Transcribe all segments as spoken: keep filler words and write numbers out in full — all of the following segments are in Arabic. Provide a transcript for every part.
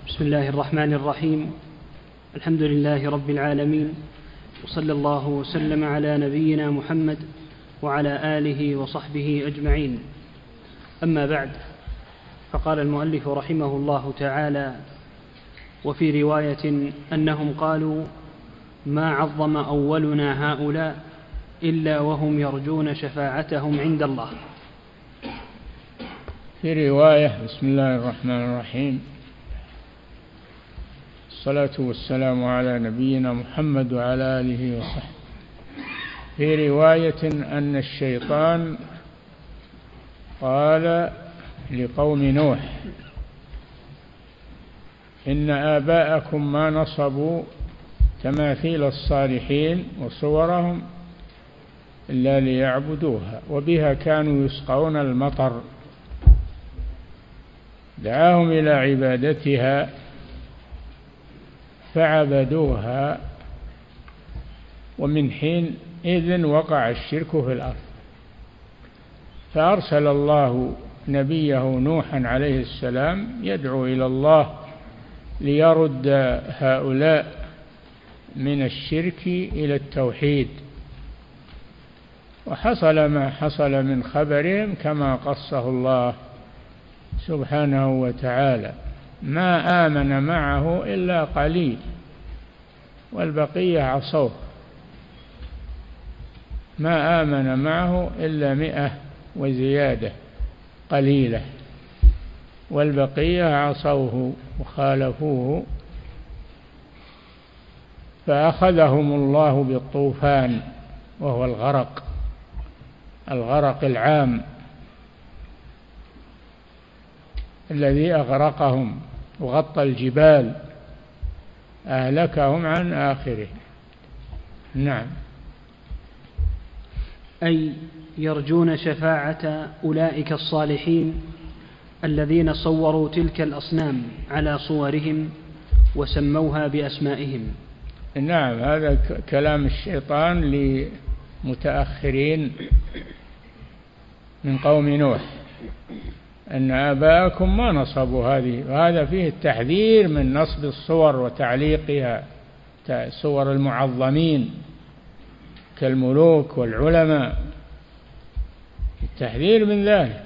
بسم الله الرحمن الرحيم. الحمد لله رب العالمين، وصلى الله وسلم على نبينا محمد وعلى آله وصحبه أجمعين. أما بعد، فقال المؤلف رحمه الله تعالى: وفي رواية أنهم قالوا: ما عظم أولنا هؤلاء إلا وهم يرجون شفاعتهم عند الله. في رواية: بسم الله الرحمن الرحيم، الصلاة والسلام على نبينا محمد وعلى آله وصحبه. في رواية أن الشيطان قال لقوم نوح: إن آباءكم ما نصبوا تماثيل الصالحين وصورهم إلا ليعبدوها وبها كانوا يسقون المطر. دعاهم إلى عبادتها فعبدوها، ومن حينئذ وقع الشرك في الأرض. فأرسل الله نبيه نوحا عليه السلام يدعو إلى الله ليرد هؤلاء من الشرك إلى التوحيد، وحصل ما حصل من خبرهم كما قصه الله سبحانه وتعالى: ما آمن معه إلا قليل والبقية عصوه. ما آمن معه إلا مئة وزيادة قليلة، والبقية عصوه وخالفوه، فأخذهم الله بالطوفان، وهو الغرق الغرق العام الذي أغرقهم وغطى الجبال، أهلكهم عن آخره. نعم. أي يرجون شفاعة أولئك الصالحين الذين صوروا تلك الأصنام على صورهم وسموها بأسمائهم. نعم، هذا كلام الشيطان لمتأخرين من قوم نوح: أن آباءكم ما نصبوا هذه. وهذا فيه التحذير من نصب الصور وتعليقها، صور المعظمين كالملوك والعلماء، التحذير من ذلك.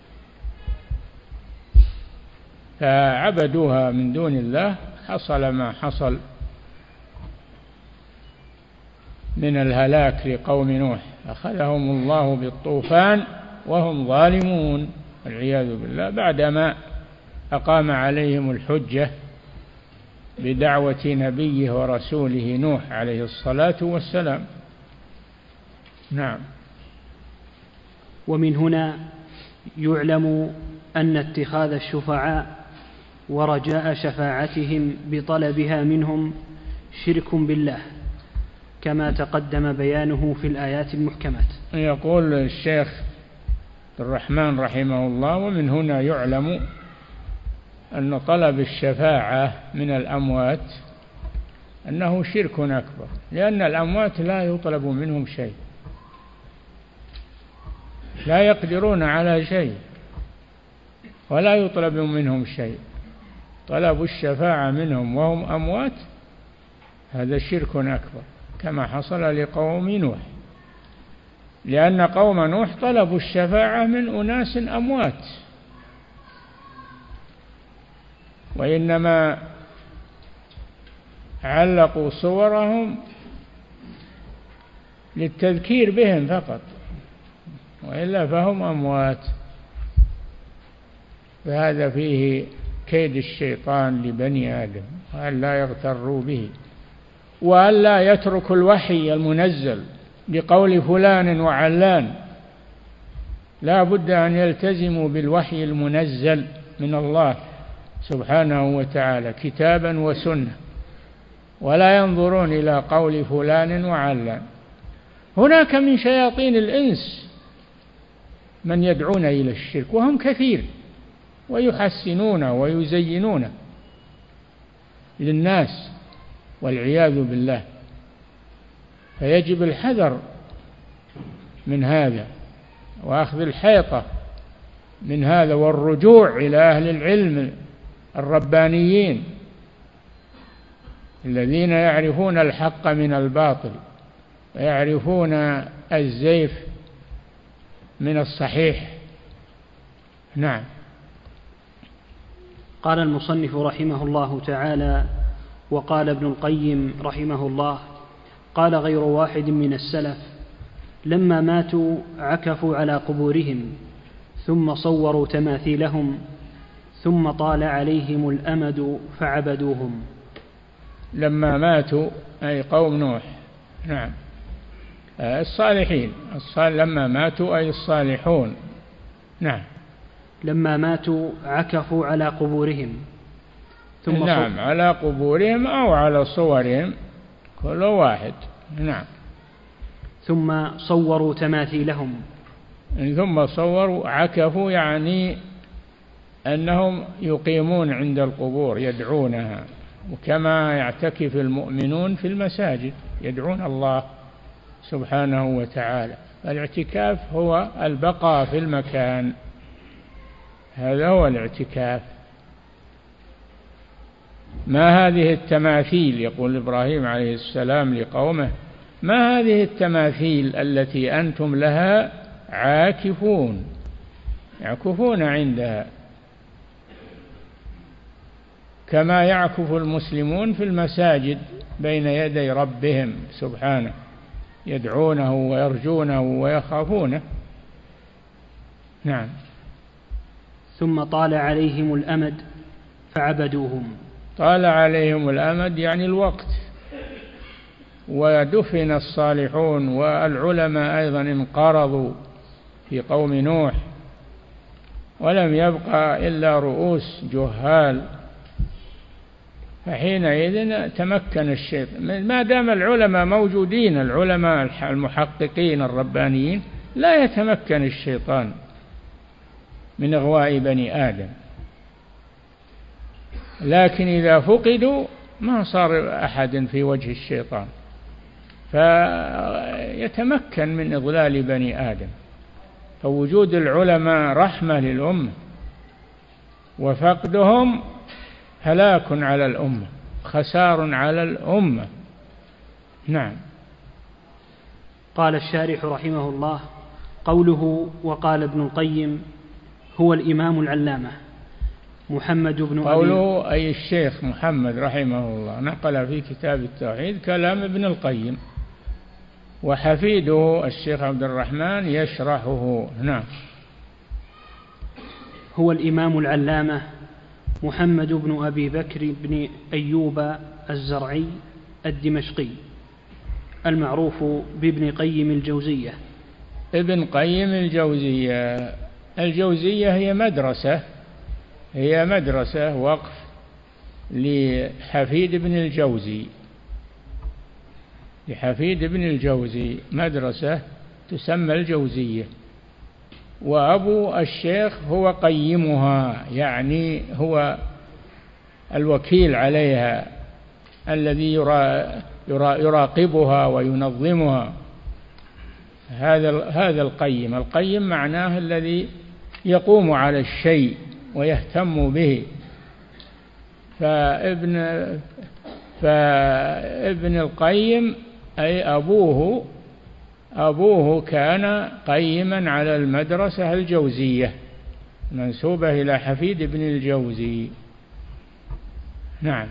فعبدوها من دون الله، حصل ما حصل من الهلاك لقوم نوح، أخذهم الله بالطوفان وهم ظالمون والعياذ بالله، بعدما أقام عليهم الحجة بدعوة نبيه ورسوله نوح عليه الصلاة والسلام. نعم. ومن هنا يعلم أن اتخاذ الشفعاء ورجاء شفاعتهم بطلبها منهم شرك بالله، كما تقدم بيانه في الآيات المحكمات. يقول الشيخ الرحمن رحمه الله: ومن هنا يعلم أن طلب الشفاعة من الأموات أنه شرك أكبر، لأن الأموات لا يطلب منهم شيء، لا يقدرون على شيء ولا يطلب منهم شيء. طلب الشفاعة منهم وهم أموات هذا شرك أكبر، كما حصل لقوم نوح، لأن قوم نوح طلبوا الشفاعة من أناس أموات، وإنما علقوا صورهم للتذكير بهم فقط، وإلا فهم أموات. فهذا فيه كيد الشيطان لبني آدم، وأن لا يغتروا به، وأن لا يتركوا الوحي المنزل بقول فلان وعلان. لا بد أن يلتزموا بالوحي المنزل من الله سبحانه وتعالى كتابا وسنة، ولا ينظرون إلى قول فلان وعلان. هناك من شياطين الإنس من يدعون إلى الشرك، وهم كثير، ويحسنون ويزينون للناس والعياذ بالله. فيجب الحذر من هذا، وأخذ الحيطة من هذا، والرجوع إلى أهل العلم الربانيين الذين يعرفون الحق من الباطل ويعرفون الزيف من الصحيح. نعم. قال المصنف رحمه الله تعالى: وقال ابن القيم رحمه الله: قال غير واحد من السلف لما ماتوا عكفوا على قبورهم ثم صوروا تماثيلهم ثم طال عليهم الأمد فعبدوهم. لما ماتوا أي قوم نوح. نعم. الصالحين الصال لما ماتوا أي الصالحون. نعم. لما ماتوا عكفوا على قبورهم ثم نعم على قبورهم أو على صورهم كل واحد. نعم. ثم صوروا تماثيلهم. ثم صوروا عكفوا يعني أنهم يقيمون عند القبور يدعونها، وكما يعتكف المؤمنون في المساجد يدعون الله سبحانه وتعالى. الاعتكاف هو البقاء في المكان، هذا هو الاعتكاف. ما هذه التماثيل، يقول إبراهيم عليه السلام لقومه: ما هذه التماثيل التي أنتم لها عاكفون، يعكفون عندها كما يعكف المسلمون في المساجد بين يدي ربهم سبحانه، يدعونه ويرجونه ويخافونه. نعم. ثم طال عليهم الأمد فعبدوهم. طال عليهم الأمد يعني الوقت، ودفن الصالحون والعلماء أيضا انقرضوا في قوم نوح، ولم يبقى إلا رؤوس جهال، فحينئذ تمكن الشيطان. ما دام العلماء موجودين، العلماء المحققين الربانيين، لا يتمكن الشيطان من إغواء بني آدم. لكن إذا فقدوا ما صار أحد في وجه الشيطان، فيتمكن من إضلال بني آدم. فوجود العلماء رحمة للأمة، وفقدهم هلاك على الأمة، خسار على الأمة. نعم. قال الشارح رحمه الله: قوله وقال ابن القيم هو الإمام العلامة محمد بن أبي. قوله أي الشيخ محمد رحمه الله نقل في كتاب التوحيد كلام ابن القيم، وحفيده الشيخ عبد الرحمن يشرحه. نعم. هو الإمام العلامة محمد بن أبي بكر بن أيوب الزرعي الدمشقي المعروف بابن قيم الجوزية. ابن قيم الجوزية. الجوزية هي مدرسة هي مدرسة وقف لحفيد بن الجوزي لحفيد بن الجوزي مدرسة تسمى الجوزية، وأبو الشيخ هو قيمها، يعني هو الوكيل عليها الذي يراقبها وينظمها. هذا هذا القيم. القيم معناه الذي يقوم على الشيء ويهتم به. فابن فابن القيم أي أبوه أبوه كان قيما على المدرسة الجوزية منسوبة إلى حفيد بن الجوزي. نعم.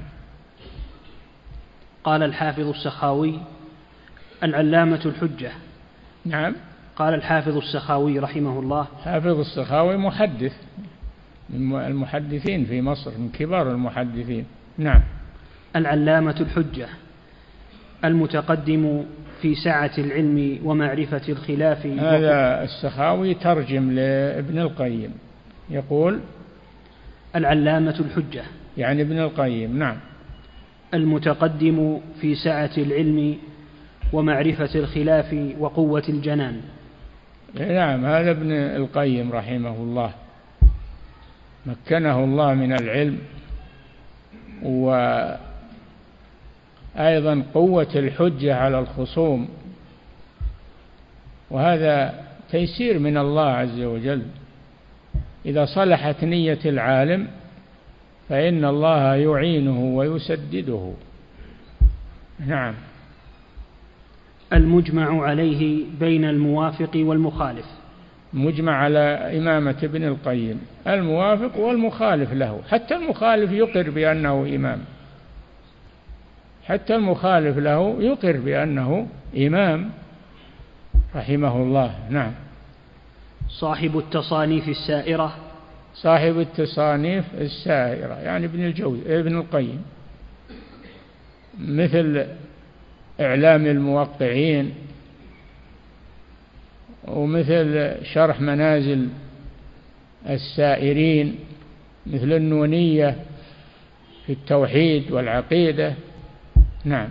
قال الحافظ السخاوي العلامة الحجة. نعم. قال الحافظ السخاوي رحمه الله. حافظ السخاوي محدث من المحدثين في مصر، من كبار المحدثين. نعم. العلامة الحجة المتقدم في سعة العلم ومعرفة الخلاف. هذا السخاوي ترجم لابن القيم، يقول العلامة الحجة يعني ابن القيم. نعم. المتقدم في سعة العلم ومعرفة الخلاف وقوة الجنان. نعم. هذا ابن القيم رحمه الله، مكنه الله من العلم وأيضا قوة الحجة على الخصوم، وهذا تيسير من الله عز وجل. إذا صلحت نية العالم فإن الله يعينه ويسدده. نعم. المجمع عليه بين الموافق والمخالف. مجمع على إمامة ابن القيم، الموافق والمخالف له، حتى المخالف يقر بأنه إمام، حتى المخالف له يقر بأنه إمام رحمه الله. نعم. صاحب التصانيف السائرة. صاحب التصانيف السائرة يعني ابن الجوزي ابن القيم، مثل إعلام الموقعين، ومثل شرح منازل السائرين، مثل النونية في التوحيد والعقيدة. نعم.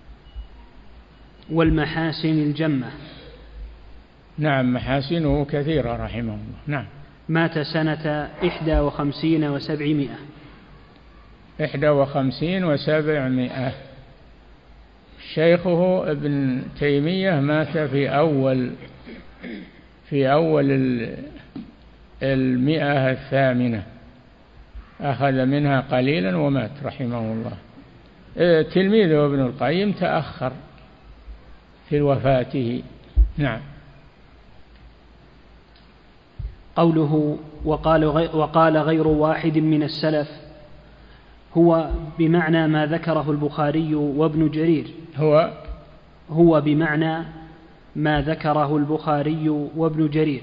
والمحاسن الجمة. نعم، محاسنه كثيرة رحمه الله. نعم. مات سنة إحدى وخمسين وسبعمائة. إحدى وخمسين وسبعمائة. شيخه ابن تيمية مات في أول في أول المئة الثامنة، أخذ منها قليلا ومات رحمه الله. تلميذه ابن القيم تأخر في وفاته. نعم. قوله وقال وقال غير واحد من السلف هو بمعنى ما ذكره البخاري وابن جرير. هو هو بمعنى ما ذكره البخاري وابن جرير.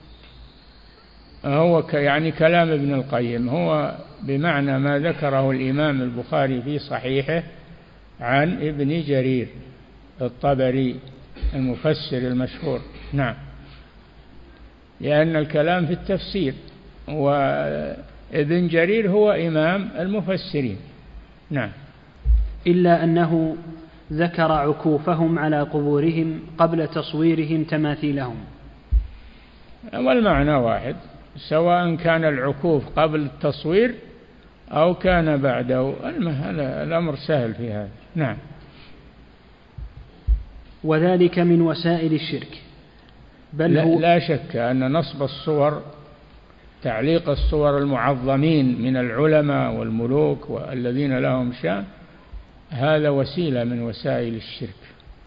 هو يعني كلام ابن القيم، هو بمعنى ما ذكره الإمام البخاري في صحيحه عن ابن جرير الطبري المفسر المشهور. نعم. لأن الكلام في التفسير، وابن جرير هو إمام المفسرين. نعم. إلا أنه ذكر عكوفهم على قبورهم قبل تصويرهم تماثيلهم. والمعنى واحد، سواء كان العكوف قبل التصوير أو كان بعده، الأمر سهل في هذا. نعم. وذلك من وسائل الشرك. بل لا, هو لا شك أن نصب الصور، تعليق الصور المعظمين من العلماء والملوك والذين لهم شأن، هذا وسيلة من وسائل الشرك،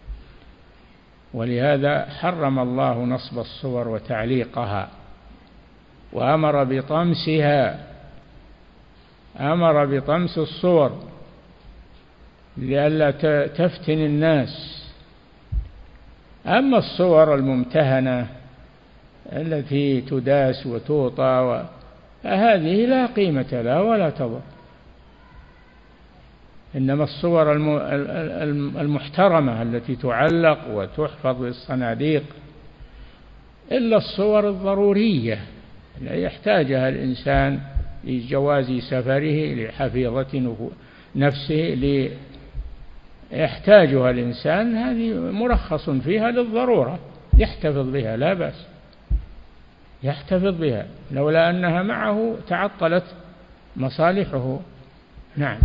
ولهذا حرم الله نصب الصور وتعليقها، وأمر بطمسها، أمر بطمس الصور لئلا تفتن الناس. أما الصور الممتهنة التي تداس وتوطى فهذه لا قيمة لها ولا تضر، إنما الصور المحترمة التي تعلق وتحفظ بالصناديق، إلا الصور الضرورية التي يحتاجها الإنسان لجواز سفره، لحفيظة نفسه، يحتاجها الإنسان، هذه مرخص فيها للضرورة، يحتفظ بها لا بأس، يحتفظ بها، لولا أنها معه تعطلت مصالحه. نعم.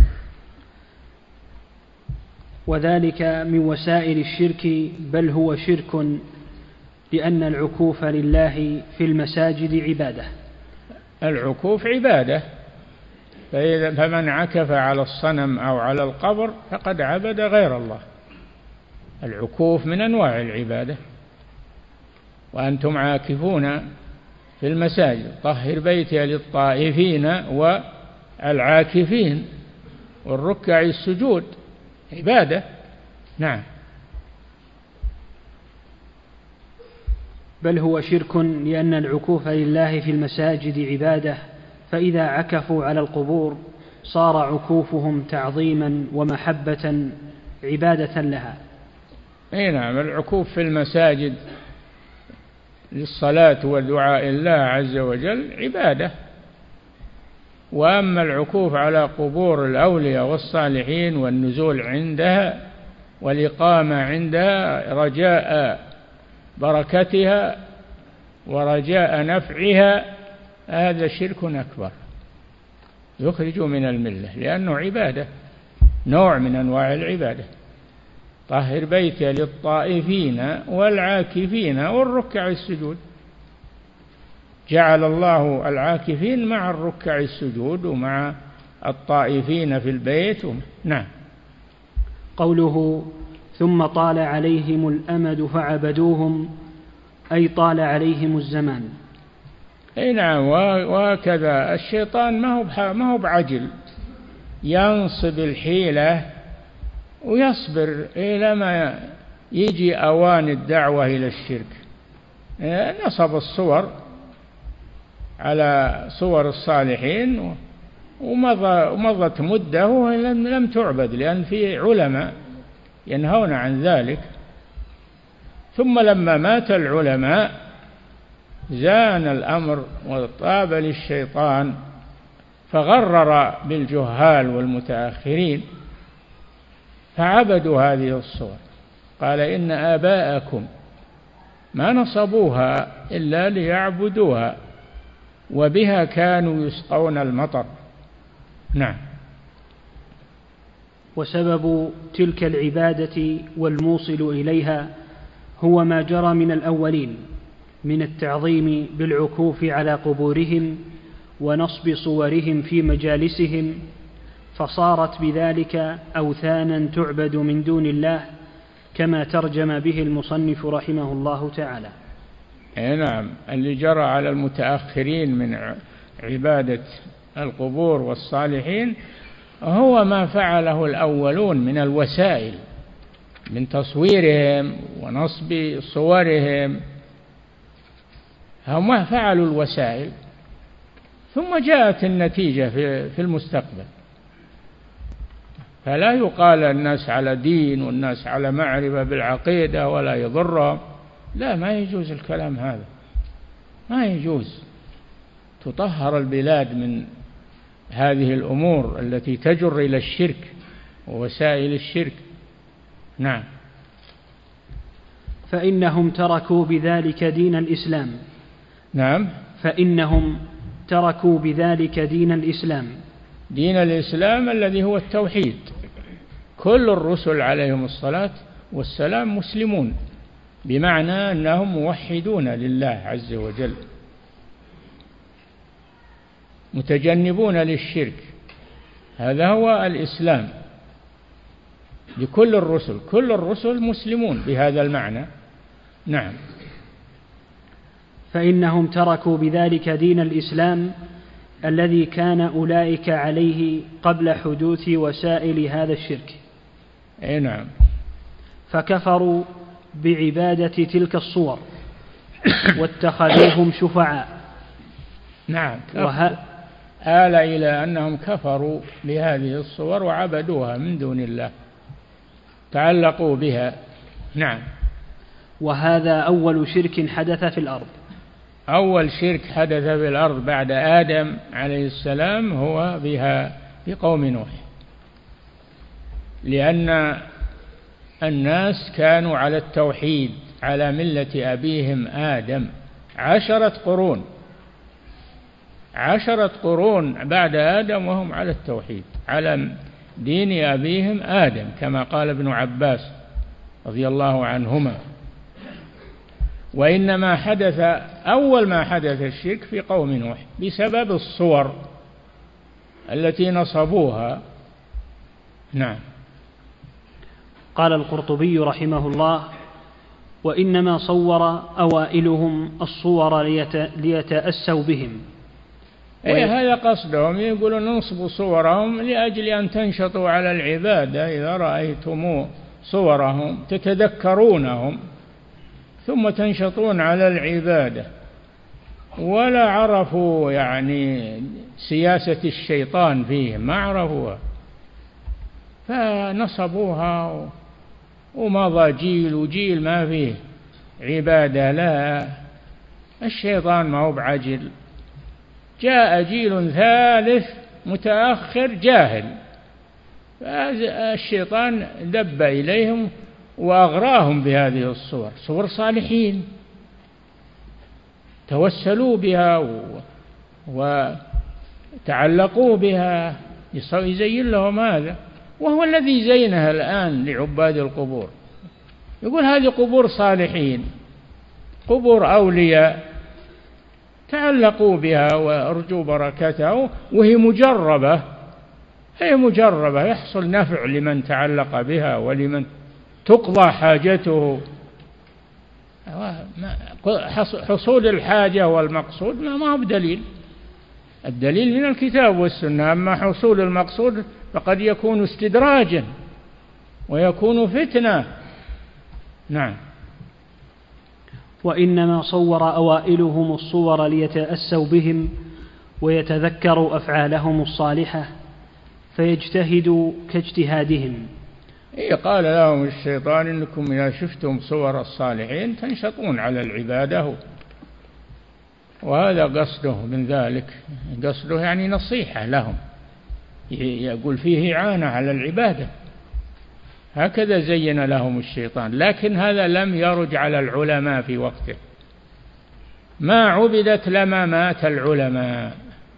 وذلك من وسائل الشرك، بل هو شرك، لأن العكوف لله في المساجد عبادة. العكوف عبادة، فإذا فمن عكف على الصنم أو على القبر فقد عبد غير الله. العكوف من أنواع العبادة. وأنتم عاكفون في المساجد طهر بيتي للطائفين والعاكفين والركع السجود، عبادة. نعم. بل هو شرك، لأن العكوف لله في المساجد عبادة، فإذا عكفوا على القبور صار عكوفهم تعظيما ومحبة عبادة لها. أي نعم. العكوف في المساجد للصلاة والدعاء الله عز وجل عبادة، وأما العكوف على قبور الأولياء والصالحين والنزول عندها والإقامة عندها رجاء بركتها ورجاء نفعها، هذا شرك أكبر يخرج من الملة، لأنه عبادة، نوع من أنواع العبادة. طهر بيتي للطائفين والعاكفين والركع السجود، جعل الله العاكفين مع الركع السجود ومع الطائفين في البيت. نعم. قوله ثم طال عليهم الأمد فعبدوهم أي طال عليهم الزمان. أي نعم. وهكذا الشيطان ما هو ما هو بعجل، ينصب الحيلة ويصبر إلى ما يجي أوان الدعوة إلى الشرك. نصب الصور على صور الصالحين ومضت مدة ولم تعبد، لأن في علماء ينهون عن ذلك. ثم لما مات العلماء زان الأمر وطاب للشيطان فغرر بالجهال والمتأخرين فعبدوا هذه الصور. قال إن آباءكم ما نصبوها إلا ليعبدوها وبها كانوا يسقون المطر. نعم. وسبب تلك العبادة والموصل إليها هو ما جرى من الأولين من التعظيم بالعكوف على قبورهم ونصب صورهم في مجالسهم، فصارت بذلك أوثانا تعبد من دون الله، كما ترجم به المصنف رحمه الله تعالى. نعم. اللي جرى على المتأخرين من عبادة القبور والصالحين هو ما فعله الأولون من الوسائل، من تصويرهم ونصب صورهم. هم فعلوا الوسائل ثم جاءت النتيجة في المستقبل. فلا يقال الناس على دين والناس على معرفة بالعقيدة ولا يضرهم، لا، ما يجوز الكلام هذا، ما يجوز. تطهر البلاد من هذه الأمور التي تجر إلى الشرك ووسائل الشرك. نعم. فإنهم تركوا بذلك دين الإسلام. نعم. فإنهم تركوا بذلك دين الإسلام. دين الإسلام الذي هو التوحيد. كل الرسل عليهم الصلاة والسلام مسلمون، بمعنى أنهم موحدون لله عز وجل، متجنبون للشرك. هذا هو الإسلام لكل الرسل، كل الرسل مسلمون بهذا المعنى. نعم. فإنهم تركوا بذلك دين الإسلام الذي كان أولئك عليه قبل حدوث وسائل هذا الشرك. أي نعم. فكفروا بعبادة تلك الصور واتخذوهم شفعاء. نعم. وه... آل إلى أنهم كفروا بهذه الصور وعبدوها من دون الله، تعلقوا بها. نعم. وهذا أول شرك حدث في الأرض. أول شرك حدث في الأرض بعد آدم عليه السلام هو بها بقوم نوح، لأن الناس كانوا على التوحيد على ملة أبيهم آدم عشرة قرون، عشرة قرون بعد آدم وهم على التوحيد على دين أبيهم آدم، كما قال ابن عباس رضي الله عنهما. وإنما حدث أول ما حدث الشرك في قوم نوح بسبب الصور التي نصبوها. نعم. قال القرطبي رحمه الله: وإنما صور أوائلهم الصور ليتأسوا بهم. إيه هذا قصدهم، يقولون ننصب صورهم لأجل أن تنشطوا على العبادة. إذا رأيتم صورهم تتذكرونهم ثم تنشطون على العبادة، ولا عرفوا يعني سياسة الشيطان فيهم، ما عرفوها، فنصبوها ومضى جيل وجيل ما فيه عبادة. لا، الشيطان ما هو بعجل، جاء جيل ثالث متأخر جاهل، الشيطان دب إليهم وأغراهم بهذه الصور، صور صالحين توسلوا بها وتعلقوا بها، يزين لهم هذا، وهو الذي زينها الآن لعباد القبور. يقول هذه قبور صالحين، قبور أولياء، تعلقوا بها وارجوا بركتها، وهي مجربة هي مجربة، يحصل نفع لمن تعلق بها ولمن تقضى حاجته. حصول الحاجة والمقصود ما هو بدليل، الدليل من الكتاب والسنة. أما حصول المقصود فقد يكون استدراجا ويكون فتنة. نعم. وإنما صور أوائلهم الصور ليتأسوا بهم ويتذكروا أفعالهم الصالحة فيجتهدوا كاجتهادهم. إيه، قال لهم الشيطان إنكم إذا شفتم صور الصالحين تنشطون على العبادة، وهذا قصده من ذلك، قصده يعني نصيحة لهم، يقول فيه إعانة على العبادة، هكذا زين لهم الشيطان. لكن هذا لم يرج على العلماء في وقته، ما عبدت لما مات العلماء،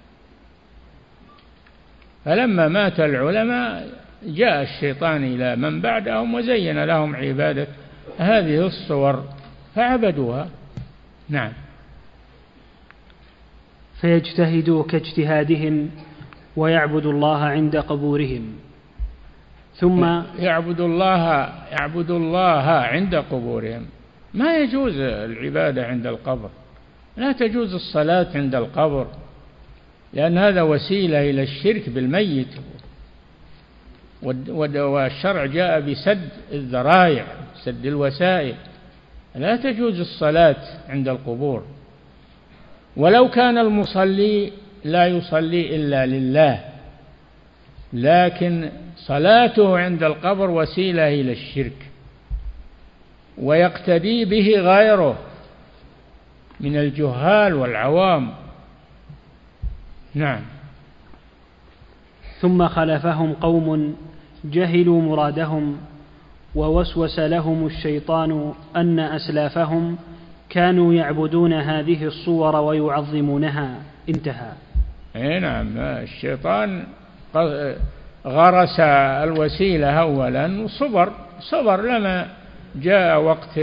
فلما مات العلماء جاء الشيطان إلى من بعدهم وزين لهم عبادة هذه الصور فعبدوها. نعم. فيجتهدوا كاجتهادهم ويعبدوا الله عند قبورهم. ثم يعبد الله يعبد الله عند قبورهم. ما يجوز العبادة عند القبر، لا تجوز الصلاة عند القبر، لأن هذا وسيلة إلى الشرك بالميت، والشرع جاء بسد الذرائع، سد الوسائل. لا تجوز الصلاة عند القبور، ولو كان المصلي لا يصلي إلا لله، لكن صلاته عند القبر وسيلة إلى الشرك، ويقتدي به غيره من الجهال والعوام. نعم. ثم خلفهم قوم جهلوا مرادهم ووسوس لهم الشيطان أن أسلافهم كانوا يعبدون هذه الصور ويعظمونها. انتهى. اي نعم. الشيطان غرس الوسيلة أولا وصبر صبر لما جاء وقت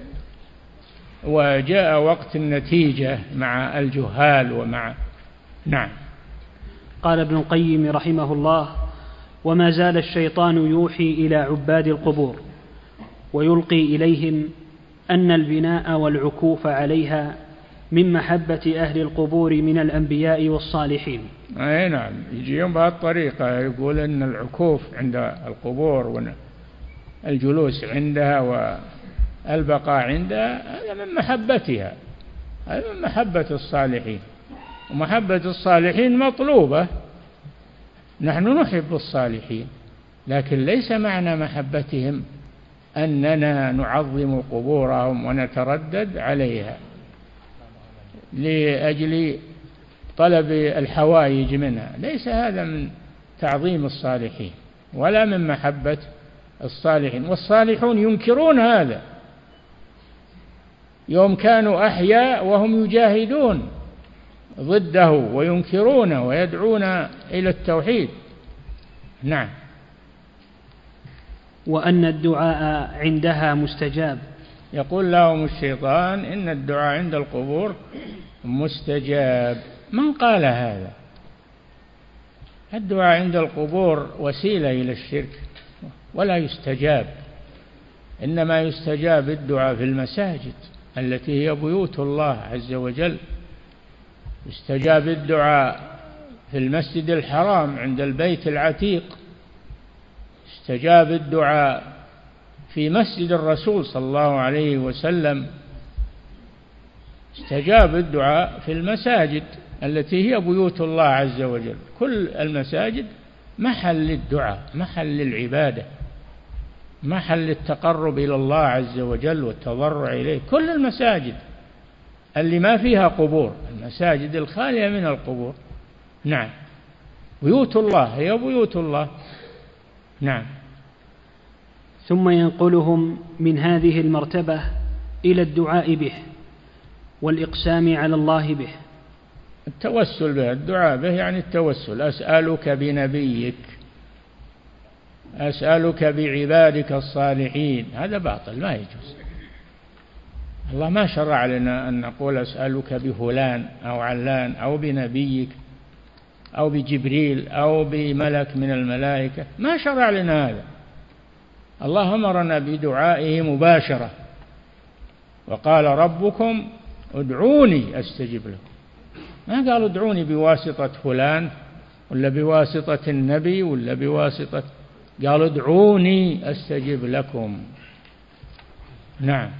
وجاء وقت النتيجة مع الجهال ومع. نعم. قال ابن القيم رحمه الله: وما زال الشيطان يوحي إلى عباد القبور ويلقي إليهم أن البناء والعكوف عليها من محبة أهل القبور من الأنبياء والصالحين. أي نعم، يجيهم بهالطريقة، يقول أن العكوف عند القبور والجلوس عندها والبقاء عندها هذا من محبتها، هذا من محبة الصالحين، ومحبة الصالحين مطلوبة. نحن نحب الصالحين، لكن ليس معنى محبتهم أننا نعظم قبورهم ونتردد عليها لأجل طلب الحوائج منها، ليس هذا من تعظيم الصالحين ولا من محبة الصالحين. والصالحون ينكرون هذا يوم كانوا أحياء وهم يجاهدون ضده وينكرون ويدعون إلى التوحيد. نعم. وأن الدعاء عندها مستجاب. يقول لهم الشيطان إن الدعاء عند القبور مستجاب. من قال هذا؟ الدعاء عند القبور وسيلة إلى الشرك ولا يستجاب، إنما يستجاب الدعاء في المساجد التي هي بيوت الله عز وجل. يستجاب الدعاء في المسجد الحرام عند البيت العتيق، استجاب الدعاء في مسجد الرسول صلى الله عليه وسلم، استجاب الدعاء في المساجد التي هي بيوت الله عز وجل. كل المساجد محل للدعاء، محل للعبادة، محل التقرب إلى الله عز وجل والتضرع إليه. كل المساجد اللي ما فيها قبور، المساجد الخالية من القبور. نعم. بيوت الله هي بيوت الله. نعم. ثم ينقلهم من هذه المرتبة إلى الدعاء به والإقسام على الله به. التوسل به، الدعاء به يعني التوسل. أسألك بنبيك، أسألك بعبادك الصالحين، هذا باطل ما يجوز. الله ما شرع لنا أن نقول أسألك بفلان أو علان أو بنبيك، أو بجبريل أو بملك من الملائكة، ما شرع لنا هذا. الله أمرنا بدعائه مباشرة، وقال ربكم ادعوني أستجب لكم، ما قالوا ادعوني بواسطة فلان ولا بواسطة النبي ولا بواسطة، قالوا ادعوني أستجب لكم. نعم.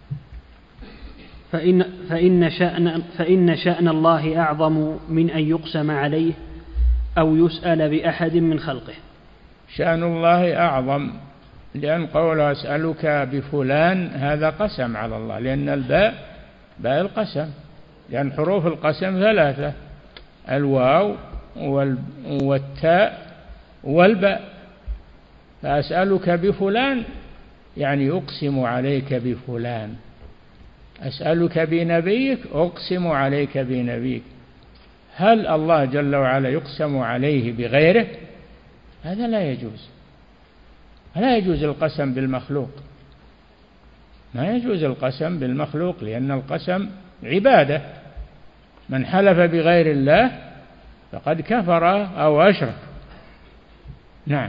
فإن, فإن, شأن فإن شأن الله أعظم من أن يقسم عليه أو يسأل بأحد من خلقه. شأن الله أعظم، لأن قول أسألك بفلان هذا قسم على الله، لأن الباء باء القسم، لأن حروف القسم ثلاثة: الواو والتاء والباء. فأسألك بفلان يعني أقسم عليك بفلان، أسألك بنبيك أقسم عليك بنبيك. هل الله جل وعلا يقسم عليه بغيره؟ هذا لا يجوز، لا يجوز القسم بالمخلوق، ما يجوز القسم بالمخلوق، لأن القسم عبادة، من حلف بغير الله فقد كفر أو أشرك. نعم.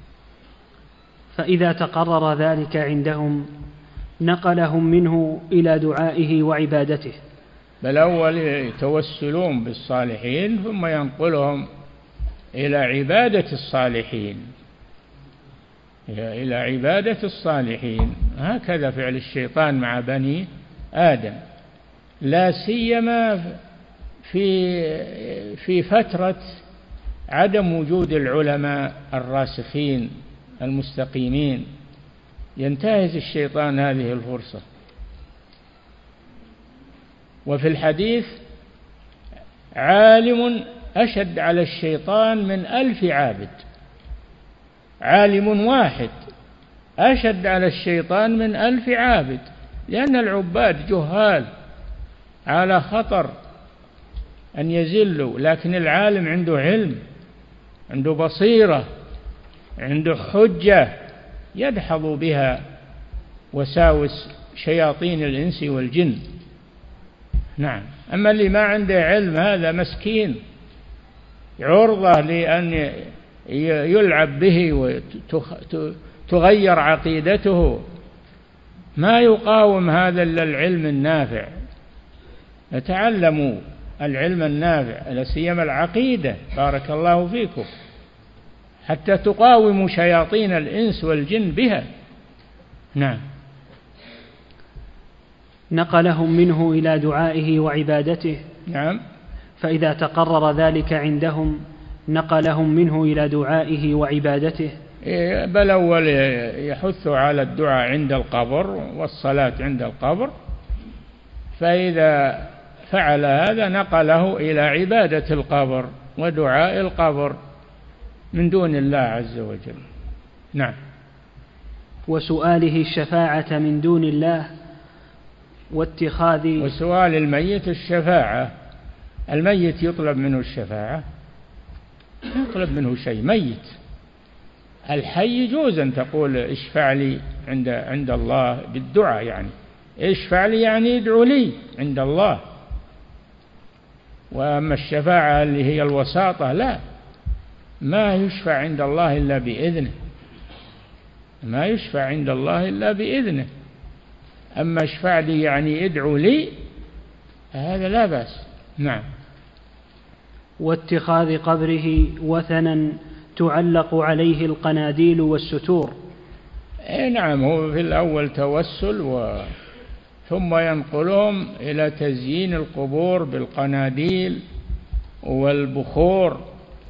فإذا تقرر ذلك عندهم نقلهم منه إلى دعائه وعبادته. بل أول يتوسلون بالصالحين ثم ينقلهم إلى عبادة الصالحين، إلى عبادة الصالحين. هكذا فعل الشيطان مع بني آدم، لا سيما في في فترة عدم وجود العلماء الراسخين المستقيمين، ينتهز الشيطان هذه الفرصة. وفي الحديث: عالم أشد على الشيطان من ألف عابد. عالم واحد أشد على الشيطان من ألف عابد، لأن العباد جهال على خطر أن يزلوا، لكن العالم عنده علم، عنده بصيرة، عنده حجة يدحض بها وساوس شياطين الإنس والجن. نعم. أما اللي ما عنده علم هذا مسكين، عرضة لأن يلعب به وتغير عقيدته، ما يقاوم هذا إلا العلم النافع. نتعلموا العلم النافع، لا سيما العقيدة، بارك الله فيكم، حتى تقاوموا شياطين الإنس والجن بها. نعم. نقلهم منه إلى دعائه وعبادته. نعم. فإذا تقرر ذلك عندهم نقلهم منه إلى دعائه وعبادته. بل أول يحث على الدعاء عند القبر والصلاة عند القبر، فإذا فعل هذا نقله إلى عبادة القبر ودعاء القبر من دون الله عز وجل. نعم. وسؤاله الشفاعة من دون الله واتخاذ وسؤال الميت الشفاعة. الميت يطلب منه الشفاعة، يطلب منه شيء ميت. الحي يجوز أن تقول اشفع لي عند عند الله بالدعاء، يعني اشفع لي يعني ادعو لي عند الله. وأما الشفاعة اللي هي الوساطة لا، ما يشفع عند الله إلا بإذنه، ما يشفع عند الله إلا بإذنه. أما اشفع لي يعني ادعو لي، هذا لا بأس. نعم. واتخاذ قبره وثنا تعلق عليه القناديل والستور. اي نعم. هو في الأول توسل و ثم ينقلهم إلى تزيين القبور بالقناديل والبخور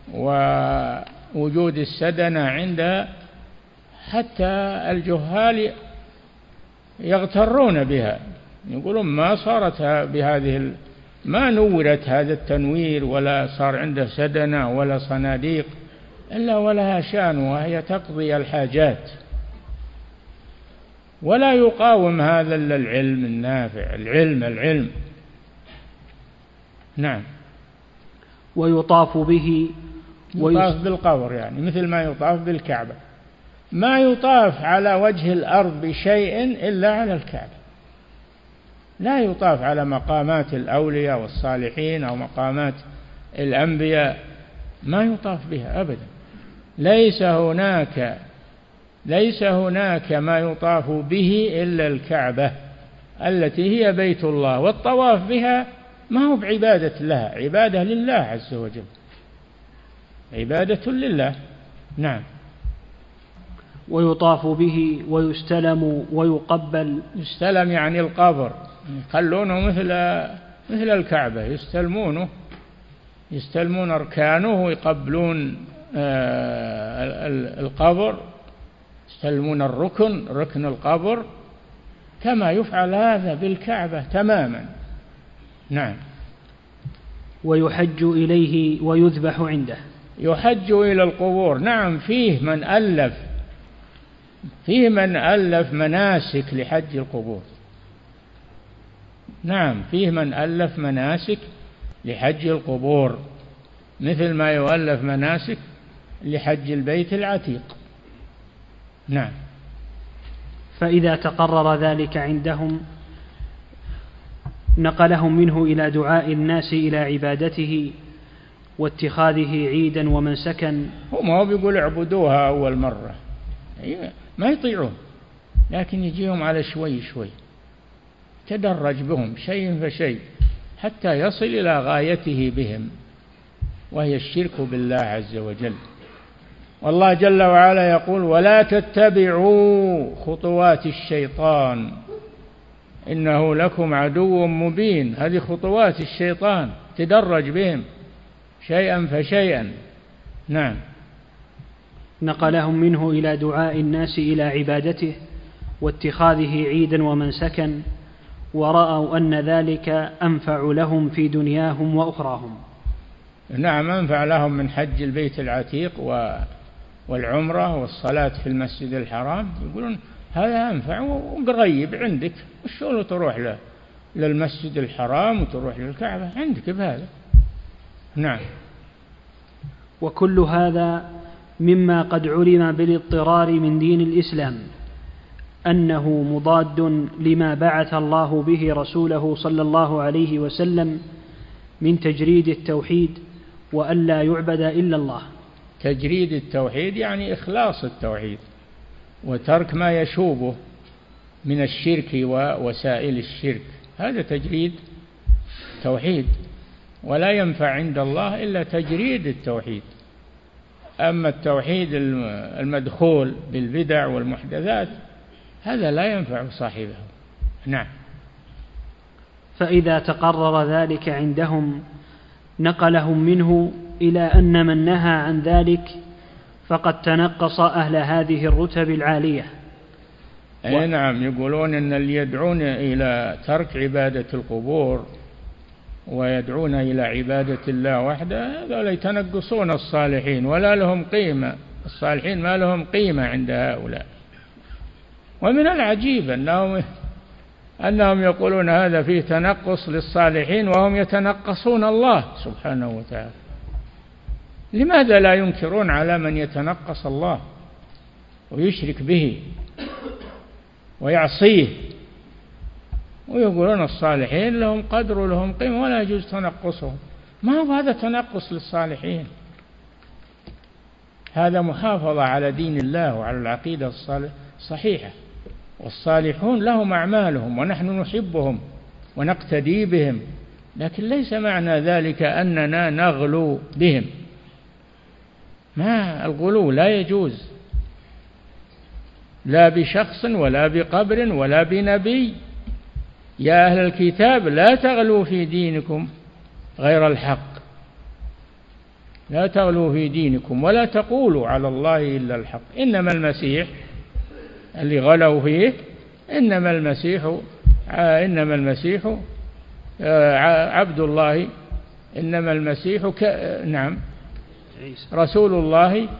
ووجود السدنة عندها، حتى الجهال يغترون بها، يقولون ما صارت بهذه، ما نورت هذا التنوير ولا صار عنده سدنة ولا صناديق إلا ولها شأن، وهي تقضي الحاجات. ولا يقاوم هذا إلا العلم النافع، العلم العلم. نعم. ويطاف به يطاف بالقبر، يعني مثل ما يطاف بالكعبة. ما يطاف على وجه الأرض بشيء إلا على الكعبة، لا يطاف على مقامات الأولياء والصالحين أو مقامات الأنبياء، ما يطاف بها أبدا. ليس هناك ليس هناك ما يطاف به إلا الكعبة التي هي بيت الله، والطواف بها ما هو بعبادة لها، عبادة لله عز وجل، عبادة لله. نعم. ويطاف به ويستلم ويقبل. يستلم يعني القبر، يخلونه مثل مثل الكعبة، يستلمونه يستلمون أركانه ويقبلون القبر، يستلمون الركن ركن القبر كما يفعل هذا بالكعبة تماما. نعم. ويحج إليه ويذبح عنده. يحج إلى القبور. نعم. فيه من ألف فيه من ألف مناسك لحج القبور. نعم. فيه من ألف مناسك لحج القبور، مثل ما يؤلف مناسك لحج البيت العتيق. نعم. فإذا تقرر ذلك عندهم نقلهم منه إلى دعاء الناس إلى عبادته واتخاذه عيدا ومنسكا. هم هو بيقول اعبدوها أول مرة، ما يطيعون، لكن يجيهم على شوي شوي، تدرج بهم شيء فشيء حتى يصل إلى غايته بهم، وهي الشرك بالله عز وجل. والله جل وعلا يقول: ولا تتبعوا خطوات الشيطان إنه لكم عدو مبين. هذه خطوات الشيطان، تدرج بهم شيئا فشيئا. نعم. نقلهم منه إلى دعاء الناس إلى عبادته واتخاذه عيدا ومنسكا، ورأوا أن ذلك أنفع لهم في دنياهم وأخراهم. نعم. أنفع لهم من حج البيت العتيق والعمرة والصلاة في المسجد الحرام. يقولون هذا أنفع وقريب عندك، وشو تروح له للمسجد الحرام وتروح للكعبة عندك بهذا. نعم. وكل هذا مما قد علم بالاضطرار من دين الإسلام أنه مضاد لما بعث الله به رسوله صلى الله عليه وسلم من تجريد التوحيد وأن لا يعبد إلا الله. تجريد التوحيد يعني إخلاص التوحيد وترك ما يشوبه من الشرك ووسائل الشرك، هذا تجريد توحيد. ولا ينفع عند الله إلا تجريد التوحيد. أما التوحيد المدخول بالبدع والمحدثات هذا لا ينفع صاحبه. نعم. فإذا تقرر ذلك عندهم نقلهم منه إلى أن من نهى عن ذلك فقد تنقص أهل هذه الرتب العالية. أي نعم. يقولون أن اللي يدعون إلى ترك عبادة القبور ويدعون إلى عبادة الله وحده هذول يتنقصون الصالحين ولا لهم قيمة. الصالحين ما لهم قيمة عند هؤلاء. ومن العجيب أنهم أنهم يقولون هذا فيه تنقص للصالحين وهم يتنقصون الله سبحانه وتعالى. لماذا لا ينكرون على من يتنقص الله ويشرك به ويعصيه، ويقولون الصالحين لهم قدر ولهم قيمة ولا يجوز تنقصهم؟ ما هو هذا تنقص للصالحين، هذا محافظة على دين الله وعلى العقيدة الصحيحة. والصالحون لهم أعمالهم ونحن نحبهم ونقتدي بهم، لكن ليس معنى ذلك أننا نغلو بهم. ما الغلو لا يجوز، لا بشخص ولا بقبر ولا بنبي. يا أهل الكتاب لا تغلوا في دينكم غير الحق، لا تغلوا في دينكم ولا تقولوا على الله إلا الحق. إنما المسيح اللي غلوا فيه إنما المسيح إنما المسيح عبد الله، إنما المسيح ك... نعم رسول الله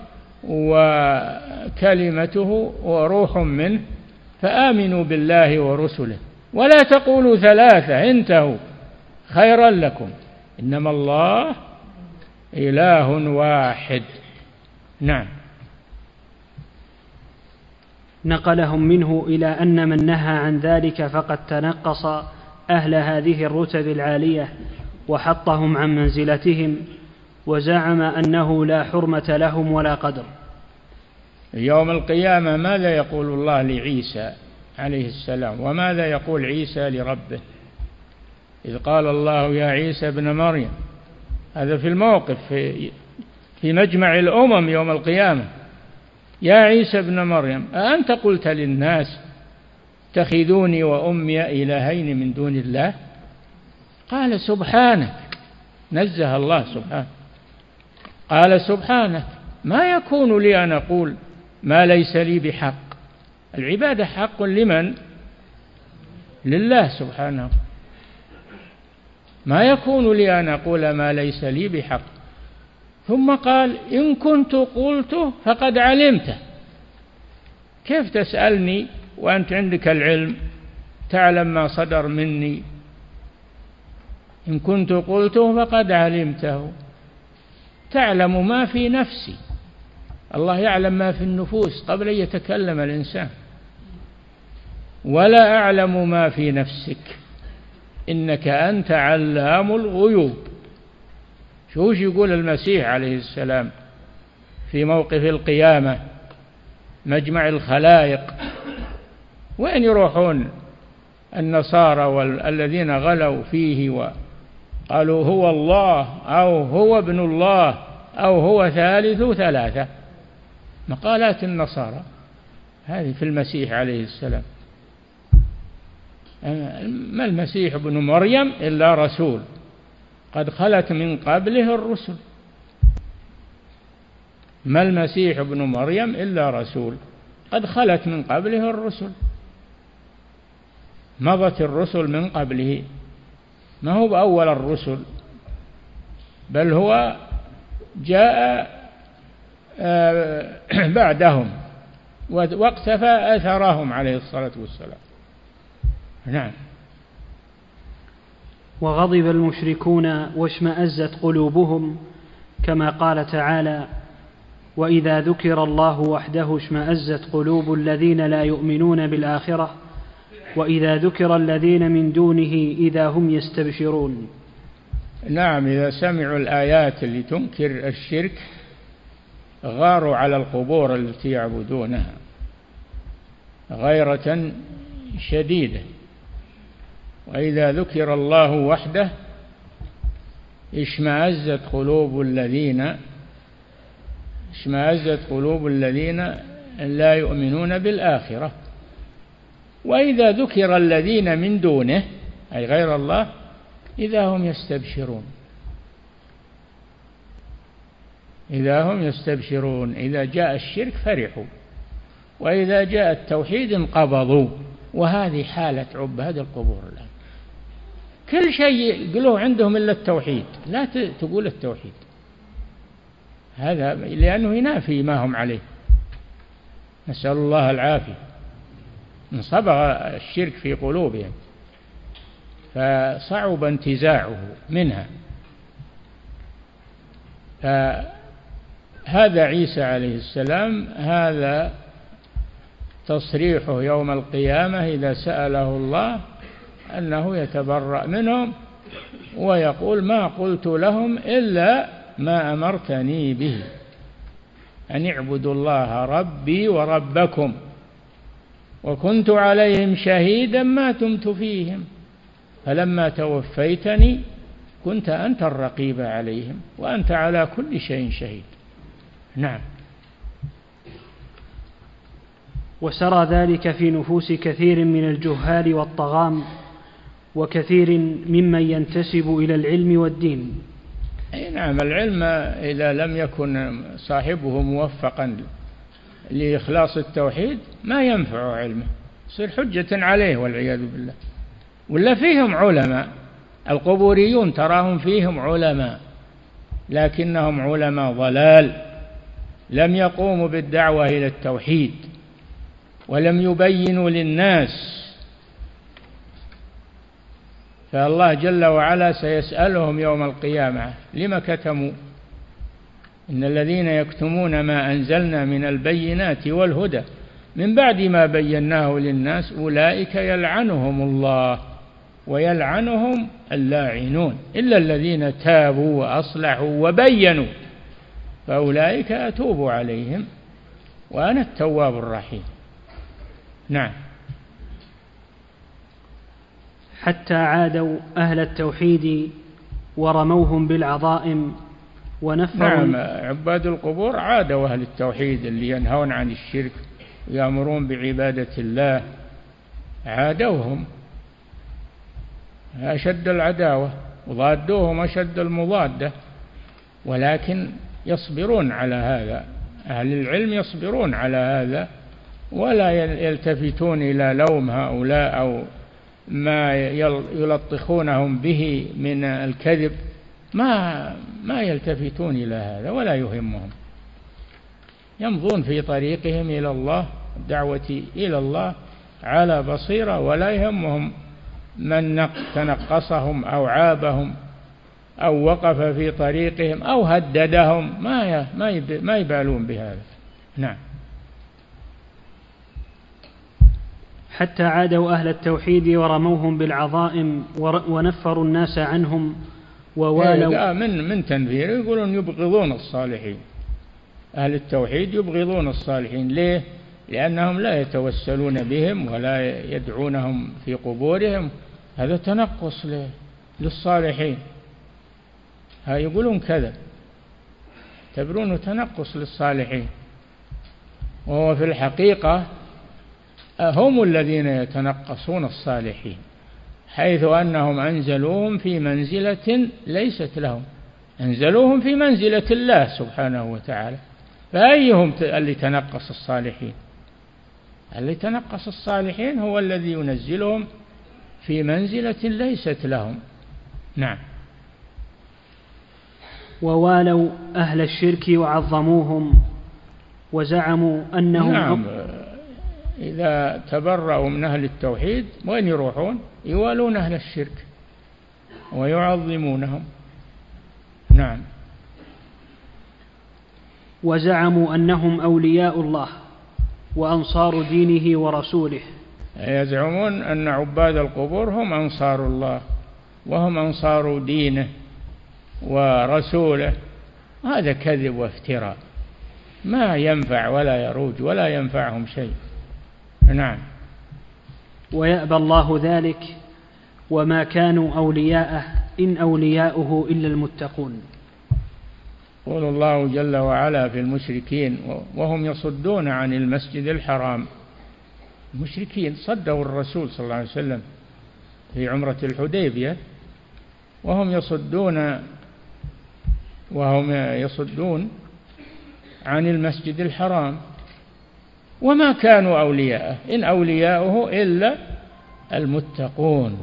وكلمته وروح منه، فآمنوا بالله ورسله ولا تقولوا ثلاثة انتهوا خيرا لكم، إنما الله إله واحد. نعم. نقلهم منه إلى أن من نهى عن ذلك فقد تنقص أهل هذه الرتب العالية وحطهم عن منزلتهم وزعم أنه لا حرمة لهم ولا قدر. يوم القيامة ماذا يقول الله لعيسى عليه السلام، وماذا يقول عيسى لربه؟ إذ قال الله يا عيسى ابن مريم، هذا في الموقف في, في مجمع الأمم يوم القيامة، يا عيسى ابن مريم أأنت قلت للناس اتخذوني وأمي إلهين من دون الله؟ قال سبحانك، نزه الله سبحانه، قال سبحانك ما يكون لي أن أقول ما ليس لي بحق. العبادة حق لمن؟ لله سبحانه. ما يكون لي أن أقول ما ليس لي بحق. ثم قال إن كنت قلته فقد علمته. كيف تسألني وأنت عندك العلم، تعلم ما صدر مني؟ إن كنت قلته فقد علمته، تعلم ما في نفسي. الله يعلم ما في النفوس قبل أن يتكلم الإنسان. ولا أعلم ما في نفسك إنك أنت علام الغيوب. شوش يقول المسيح عليه السلام في موقف القيامة، مجمع الخلائق، وين يروحون النصارى والذين غلوا فيه وقالوا هو الله أو هو ابن الله أو هو ثالث ثلاثة؟ مقالات النصارى هذه في المسيح عليه السلام. ما المسيح ابن مريم إلا رسول قد خلت من قبله الرسل. ما المسيح ابن مريم إلا رسول قد خلت من قبله الرسل. مضت الرسل من قبله، ما هو بأول الرسل، بل هو جاء بعدهم واقتفى أثرهم عليه الصلاة والسلام. نعم. وغضب المشركون واشمأزت قلوبهم، كما قال تعالى وإذا ذكر الله وحده اشمأزت قلوب الذين لا يؤمنون بالآخرة وإذا ذكر الذين من دونه إذا هم يستبشرون. نعم، إذا سمعوا الآيات اللي تنكر الشرك غاروا على القبور التي يعبدونها غيرة شديدة. وإذا ذكر الله وحده اشمأزت قلوب الذين اشمأزت قلوب الذين لا يؤمنون بالآخرة وإذا ذكر الذين من دونه أي غير الله إذا هم يستبشرون. إذا هم يستبشرون، إذا جاء الشرك فرحوا، وإذا جاء التوحيد انقبضوا. وهذه حالة عباد القبور الآن، كل شيء يقولوه عندهم إلا التوحيد، لا تقول التوحيد، هذا لأنه ينافي ما هم عليه، نسأل الله العافية. انصبغ الشرك في قلوبهم فصعب انتزاعه منها. فهذا عيسى عليه السلام، هذا تصريحه يوم القيامة إذا سأله الله أنه يتبرأ منهم ويقول ما قلت لهم إلا ما أمرتني به أن اعبدوا الله ربي وربكم وكنت عليهم شهيدا ما دمت فيهم فلما توفيتني كنت أنت الرقيب عليهم وأنت على كل شيء شهيد. نعم. وسرى ذلك في نفوس كثير من الجهال والطغام وكثير ممن ينتسب إلى العلم والدين. أي نعم، العلم إذا لم يكن صاحبه موفقا لإخلاص التوحيد ما ينفع علمه، يصير حجة عليه والعياذ بالله. ولا فيهم علماء، القبوريون تراهم فيهم علماء لكنهم علماء ضلال، لم يقوموا بالدعوة إلى التوحيد ولم يبينوا للناس. فالله جل وعلا سيسألهم يوم القيامة لما كتموا، إن الذين يكتمون ما أنزلنا من البينات والهدى من بعد ما بيناه للناس أولئك يلعنهم الله ويلعنهم اللاعنون إلا الذين تابوا وأصلحوا وبينوا فأولئك أتوب عليهم وأنا التواب الرحيم. نعم. حتى عادوا أهل التوحيد ورموهم بالعظائم ونفروا. نعم، عباد القبور عادوا أهل التوحيد اللي ينهون عن الشرك ويأمرون بعبادة الله، عادوهم أشد العداوة وضادوهم أشد المضادة، ولكن يصبرون على هذا، أهل العلم يصبرون على هذا ولا يلتفتون إلى لوم هؤلاء أو ما يلطخونهم به من الكذب، ما ما يلتفتون إلى هذا ولا يهمهم، يمضون في طريقهم إلى الله، الدعوة إلى الله على بصيرة، ولا يهمهم من تنقصهم أو عابهم أو وقف في طريقهم أو هددهم، ما ما يبالون بهذا. نعم. حتى عادوا أهل التوحيد ورموهم بالعظائم ونفروا الناس عنهم ووالوا. من من تنفير يقولون يبغضون الصالحين، أهل التوحيد يبغضون الصالحين. ليه؟ لأنهم لا يتوسلون بهم ولا يدعونهم في قبورهم، هذا تنقص للصالحين، ها يقولون كذا، يعتبرونه تنقص للصالحين، وهو في الحقيقة هم الذين يتنقصون الصالحين، حيث أنهم أنزلوهم في منزلة ليست لهم، أنزلوهم في منزلة الله سبحانه وتعالى، فأيهم اللي تنقص الصالحين؟ اللي تنقص الصالحين هو الذي ينزلهم في منزلة ليست لهم. نعم. ووالوا أهل الشرك وعظموهم وزعموا أنهم. نعم، إذا تبرأوا من أهل التوحيد وين يروحون؟ يوالون أهل الشرك ويعظمونهم. نعم. وزعموا أنهم أولياء الله وأنصار دينه ورسوله. يزعمون أن عباد القبور هم أنصار الله وهم أنصار دينه ورسوله، هذا كذب وافتراء، ما ينفع ولا يروج ولا ينفعهم شيء. نعم. ويأبى الله ذلك وما كانوا أولياءه إن أولياؤه إلا المتقون. يقول الله جل وعلا في المشركين وهم يصدون عن المسجد الحرام، المشركين صدوا الرسول صلى الله عليه وسلم في عمرة الحديبية، وهم يصدون وهم يصدون عن المسجد الحرام وما كانوا أولياءه إن أولياؤه إلا المتقون.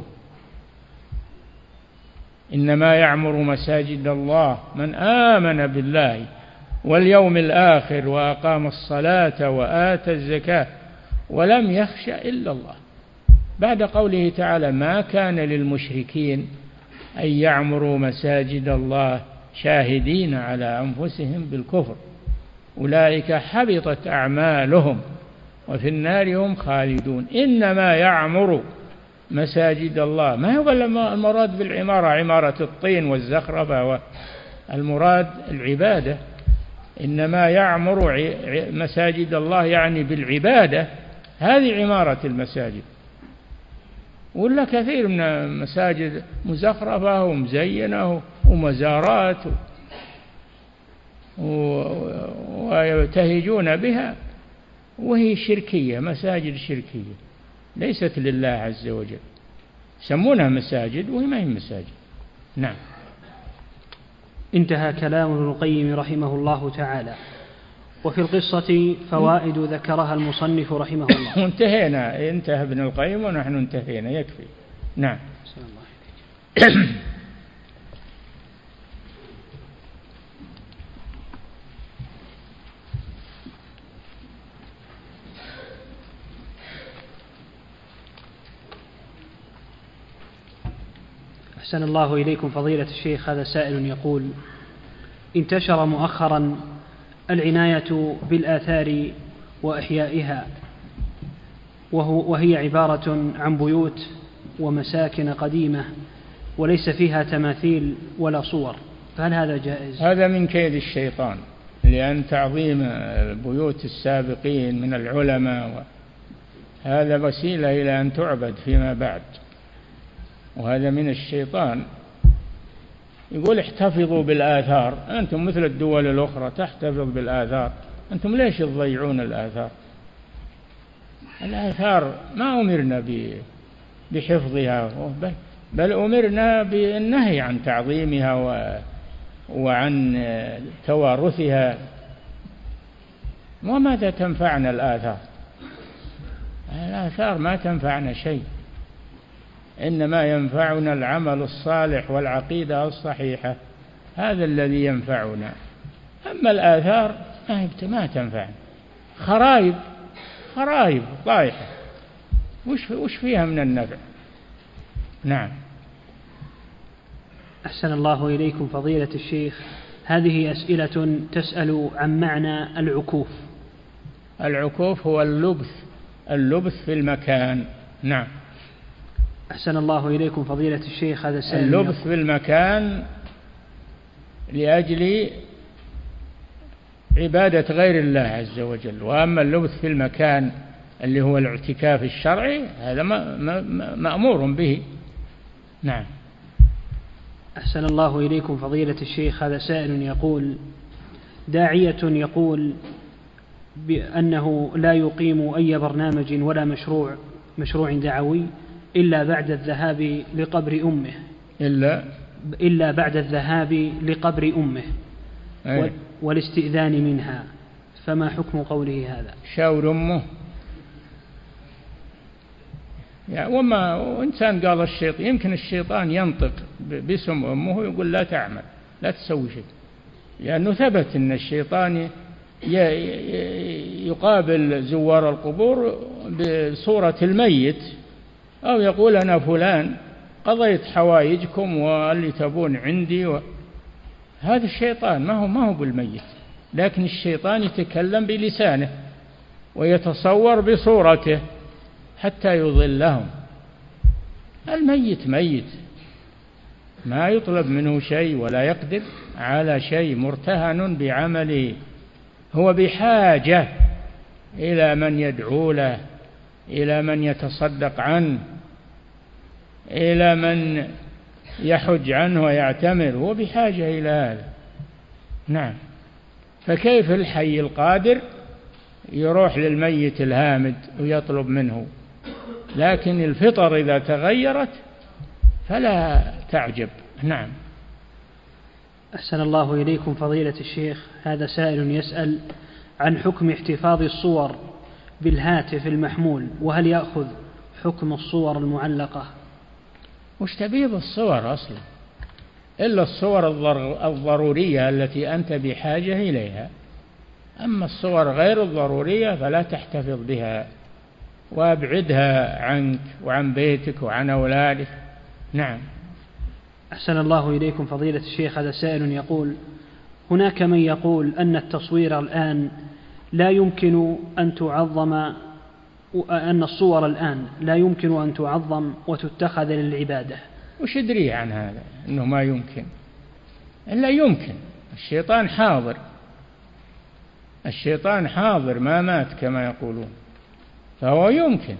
إنما يعمر مساجد الله من آمن بالله واليوم الآخر وأقام الصلاة وآتى الزكاة ولم يخش إلا الله، بعد قوله تعالى ما كان للمشركين أن يعمروا مساجد الله شاهدين على أنفسهم بالكفر أولئك حبطت أعمالهم وفي النار هم خالدون. إنما يعمر مساجد الله، ما هو المراد بالعمارة عمارة الطين والزخرفة، المراد العبادة. إنما يعمر مساجد الله يعني بالعبادة، هذه عمارة المساجد. ولا كثير من المساجد مزخرفة ومزينة ومزارات ويبتهجون بها، وهي شركية، مساجد شركية ليست لله عز وجل، يسمونها مساجد وهي ما هي مساجد. نعم. انتهى كلام ابن القيم رحمه الله تعالى. وفي القصة فوائد ذكرها المصنف رحمه الله. انتهينا، انتهى ابن القيم ونحن انتهينا، يكفي. نعم. أحسن الله إليكم فضيلة الشيخ. هذا سائل يقول: انتشر مؤخرا العناية بالآثار وإحيائها، وهو وهي عبارة عن بيوت ومساكن قديمة وليس فيها تماثيل ولا صور، فهل هذا جائز؟ هذا من كيد الشيطان، لأن تعظيم بيوت السابقين من العلماء هذا وسيلة إلى أن تعبد فيما بعد، وهذا من الشيطان. يقول احتفظوا بالآثار، أنتم مثل الدول الأخرى تحتفظ بالآثار، أنتم ليش تضيعون الآثار؟ الآثار ما أمرنا بحفظها، بل, بل أمرنا بالنهي عن تعظيمها وعن توارثها. وماذا تنفعنا الآثار؟ الآثار ما تنفعنا شيء، إنما ينفعنا العمل الصالح والعقيدة الصحيحة، هذا الذي ينفعنا. أما الآثار ما تنفعنا، خرايب خرايب طايحة، وش وش فيها من النفع؟ نعم. أحسن الله إليكم فضيلة الشيخ، هذه أسئلة تسأل عن معنى العكوف. العكوف هو اللبث اللبث في المكان. نعم. أحسن الله إليكم فضيلة الشيخ، هذا سائل اللبث في المكان لأجل عبادة غير الله عز وجل. وأما اللبث في المكان اللي هو الاعتكاف الشرعي هذا مأمور به. نعم. أحسن الله إليكم فضيلة الشيخ، هذا سائل يقول: داعية يقول بأنه لا يقيم أي برنامج ولا مشروع مشروع دعوي إلا بعد الذهاب لقبر أمه إلا إلا بعد الذهاب لقبر أمه أي. والاستئذان منها، فما حكم قوله هذا؟ شاور أمه يعني. وما وإنسان قال الشيطان، يمكن الشيطان ينطق باسم أمه ويقول لا تعمل لا تسوي شيء، لأنه ثبت أن الشيطان يقابل زوار القبور بصورة الميت، أو يقول أنا فلان قضيت حوائجكم واللي تبون عندي و... هذا الشيطان ما هو ما هو بالميت، لكن الشيطان يتكلم بلسانه ويتصور بصورته حتى يضلهم. الميت ميت ما يطلب منه شيء ولا يقدر على شيء، مرتهن بعمله، هو بحاجة إلى من يدعو له، إلى من يتصدق عنه، إلى من يحج عنه ويعتمر، هو بحاجة إلى هذا. نعم. فكيف الحي القادر يروح للميت الهامد ويطلب منه؟ لكن الفطر إذا تغيرت فلا تعجب. نعم. أحسن الله إليكم فضيلة الشيخ، هذا سائل يسأل عن حكم احتفاظ الصور بالهاتف المحمول، وهل يأخذ حكم الصور المعلقة؟ وش تبيض الصور أصلا إلا الصور الضرورية التي أنت بحاجة إليها، أما الصور غير الضرورية فلا تحتفظ بها وابعدها عنك وعن بيتك وعن أولادك. نعم. أحسن الله إليكم فضيلة الشيخ، هذا سائل يقول: هناك من يقول أن التصوير الآن لا يمكن أن تعظم، أن الصور الآن لا يمكن أن تعظم وتتخذ للعبادة. وش يدري عن هذا أنه ما يمكن؟ إلا يمكن. الشيطان حاضر، الشيطان حاضر ما مات كما يقولون، فهو يمكن.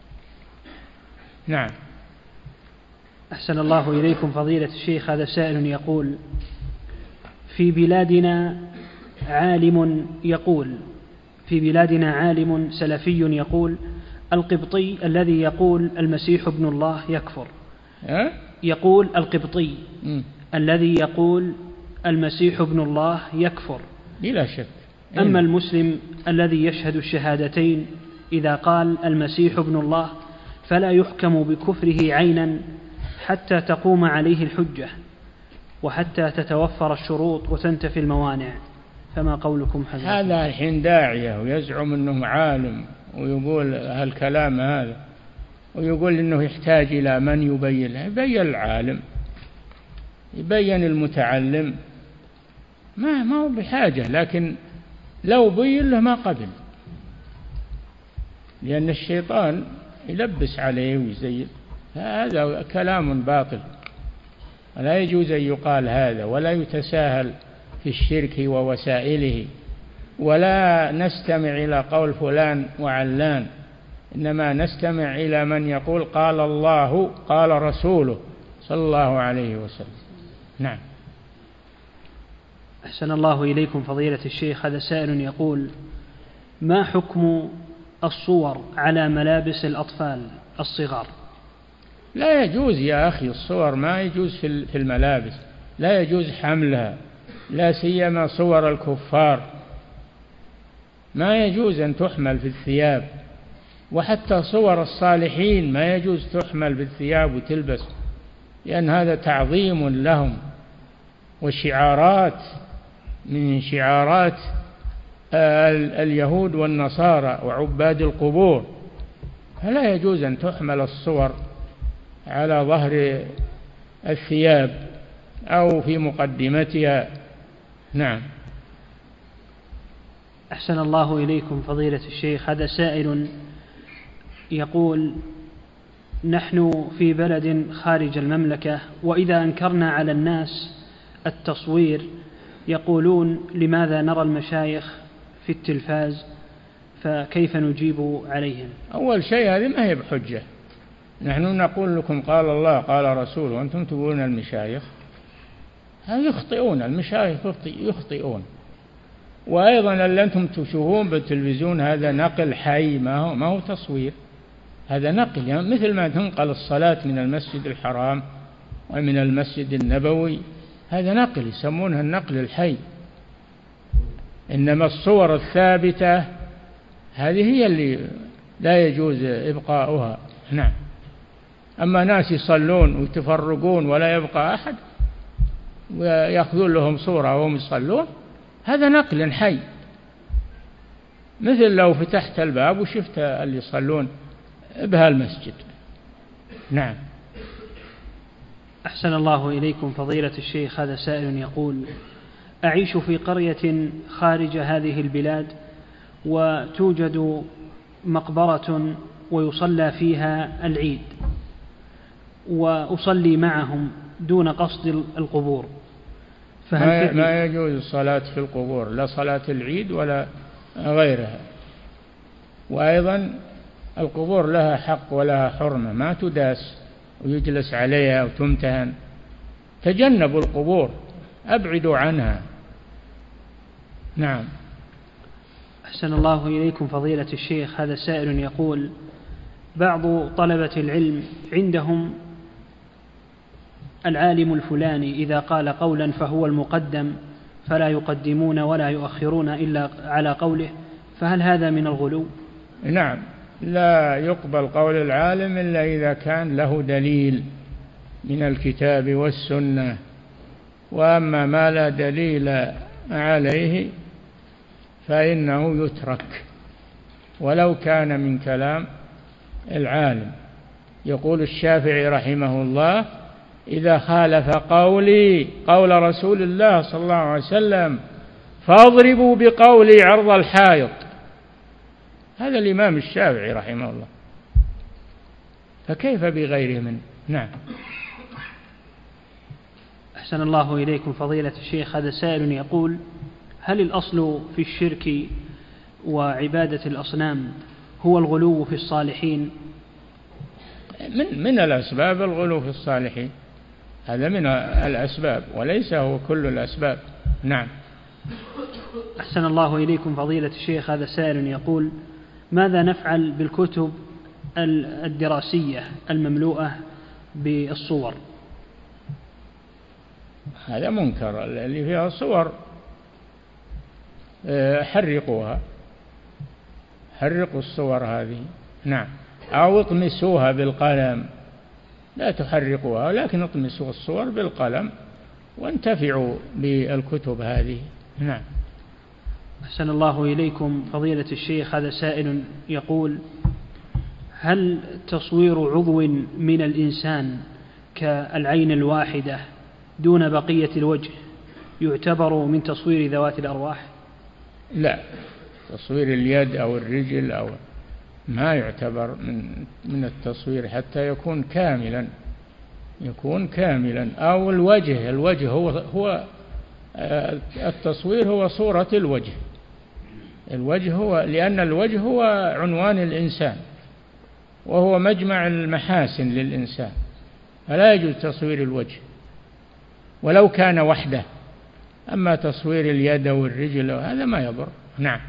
نعم. أحسن الله إليكم فضيلة الشيخ، هذا سائل يقول: في بلادنا عالم يقول في بلادنا عالم سلفي يقول القبطي الذي يقول المسيح ابن الله يكفر. أه؟ يقول القبطي م. الذي يقول المسيح ابن الله يكفر بلا شك. أما المسلم الذي يشهد الشهادتين إذا قال المسيح ابن الله فلا يحكم بكفره عينا حتى تقوم عليه الحجة وحتى تتوفر الشروط وتنتفي الموانع، فما قولكم حضرتك؟ هذا الحين داعية ويزعم أنه عالم ويقول هالكلام هذا، ويقول أنه يحتاج إلى من يبين له. يبين العالم، يبين المتعلم، ما ما هو بحاجة، لكن لو بين له ما قبل، لأن الشيطان يلبس عليه ويزين. هذا كلام باطل، لا يجوز أن يقال هذا، ولا يتساهل في الشرك ووسائله، ولا نستمع إلى قول فلان وعلان، إنما نستمع إلى من يقول قال الله قال رسوله صلى الله عليه وسلم. نعم. أحسن الله إليكم فضيلة الشيخ. هذا سائل يقول: ما حكم الصور على ملابس الأطفال الصغار؟ لا يجوز يا أخي، الصور ما يجوز في الملابس، لا يجوز حملها، لا سيما صور الكفار، ما يجوز أن تحمل في الثياب، وحتى صور الصالحين ما يجوز تحمل في الثياب وتلبس، لأن هذا تعظيم لهم وشعارات من شعارات اليهود والنصارى وعباد القبور، فلا يجوز أن تحمل الصور على ظهر الثياب أو في مقدمتها. نعم. أحسن الله إليكم فضيلة الشيخ. هذا سائل يقول: نحن في بلد خارج المملكة، وإذا أنكرنا على الناس التصوير يقولون لماذا نرى المشايخ في التلفاز، فكيف نجيب عليهم؟ أول شيء هذه ما هي بحجة، نحن نقول لكم قال الله قال رسول وأنتم تقولون المشايخ، هذا يخطئون، المشايخ يخطئون. وأيضا اللي أنتم تشوفون بالتلفزيون هذا نقل حي، ما هو, ما هو تصوير، هذا نقل، يعني مثل ما تنقل الصلاة من المسجد الحرام ومن المسجد النبوي، هذا نقل يسمونها النقل الحي. إنما الصور الثابتة هذه هي اللي لا يجوز إبقاؤها. نعم. أما ناس يصلون ويتفرقون ولا يبقى أحد ويأخذون لهم صورة وهم يصلون، هذا نقل حي، مثل لو فتحت الباب وشفت اللي يصلون بهالمسجد. نعم. أحسن الله إليكم فضيلة الشيخ. هذا سائل يقول: أعيش في قرية خارج هذه البلاد، وتوجد مقبرة ويصلى فيها العيد، وأصلي معهم دون قصد القبور، فهل ما يجوز الصلاة في القبور، لا صلاة العيد ولا غيرها. وأيضا القبور لها حق ولها حرمة، ما تداس ويجلس عليها وتمتهن. تجنبوا القبور، أبعدوا عنها. نعم. أحسن الله إليكم فضيلة الشيخ. هذا سائل يقول: بعض طلبة العلم عندهم العالم الفلاني إذا قال قولا فهو المقدم، فلا يقدمون ولا يؤخرون إلا على قوله، فهل هذا من الغلو؟ نعم، لا يقبل قول العالم إلا إذا كان له دليل من الكتاب والسنة، وأما ما لا دليل عليه فإنه يترك ولو كان من كلام العالم. يقول الشافعي رحمه الله: إذا خالف قولي قول رسول الله صلى الله عليه وسلم فاضربوا بقولي عرض الحائط. هذا الإمام الشافعي رحمه الله، فكيف بغيره منه؟ نعم. أحسن الله إليكم فضيلة الشيخ. هذا سائل يقول: هل الأصل في الشرك وعبادة الأصنام هو الغلو في الصالحين؟ من من الأسباب الغلو في الصالحين، هذا من الأسباب وليس هو كل الأسباب. نعم. أحسن الله إليكم فضيلة الشيخ. هذا سائل يقول: ماذا نفعل بالكتب الدراسية المملوءة بالصور؟ هذا منكر، اللي فيها صور حرقوها، حرقوا الصور هذه. نعم. أو اطمسوها بالقلم، لا تحرقوها لكن اطمسوا الصور بالقلم وانتفعوا بالكتب هذه. نعم. أحسن الله إليكم فضيلة الشيخ. هذا سائل يقول: هل تصوير عضو من الإنسان كالعين الواحدة دون بقية الوجه يعتبر من تصوير ذوات الأرواح؟ لا، تصوير اليد أو الرجل أو ما يعتبر من من التصوير حتى يكون كاملا، يكون كاملا. أو الوجه، الوجه هو هو التصوير هو صورة الوجه، الوجه هو، لأن الوجه هو عنوان الإنسان وهو مجمع المحاسن للإنسان، فلا يجوز تصوير الوجه ولو كان وحده. أما تصوير اليد والرجل هذا ما يضر. نعم.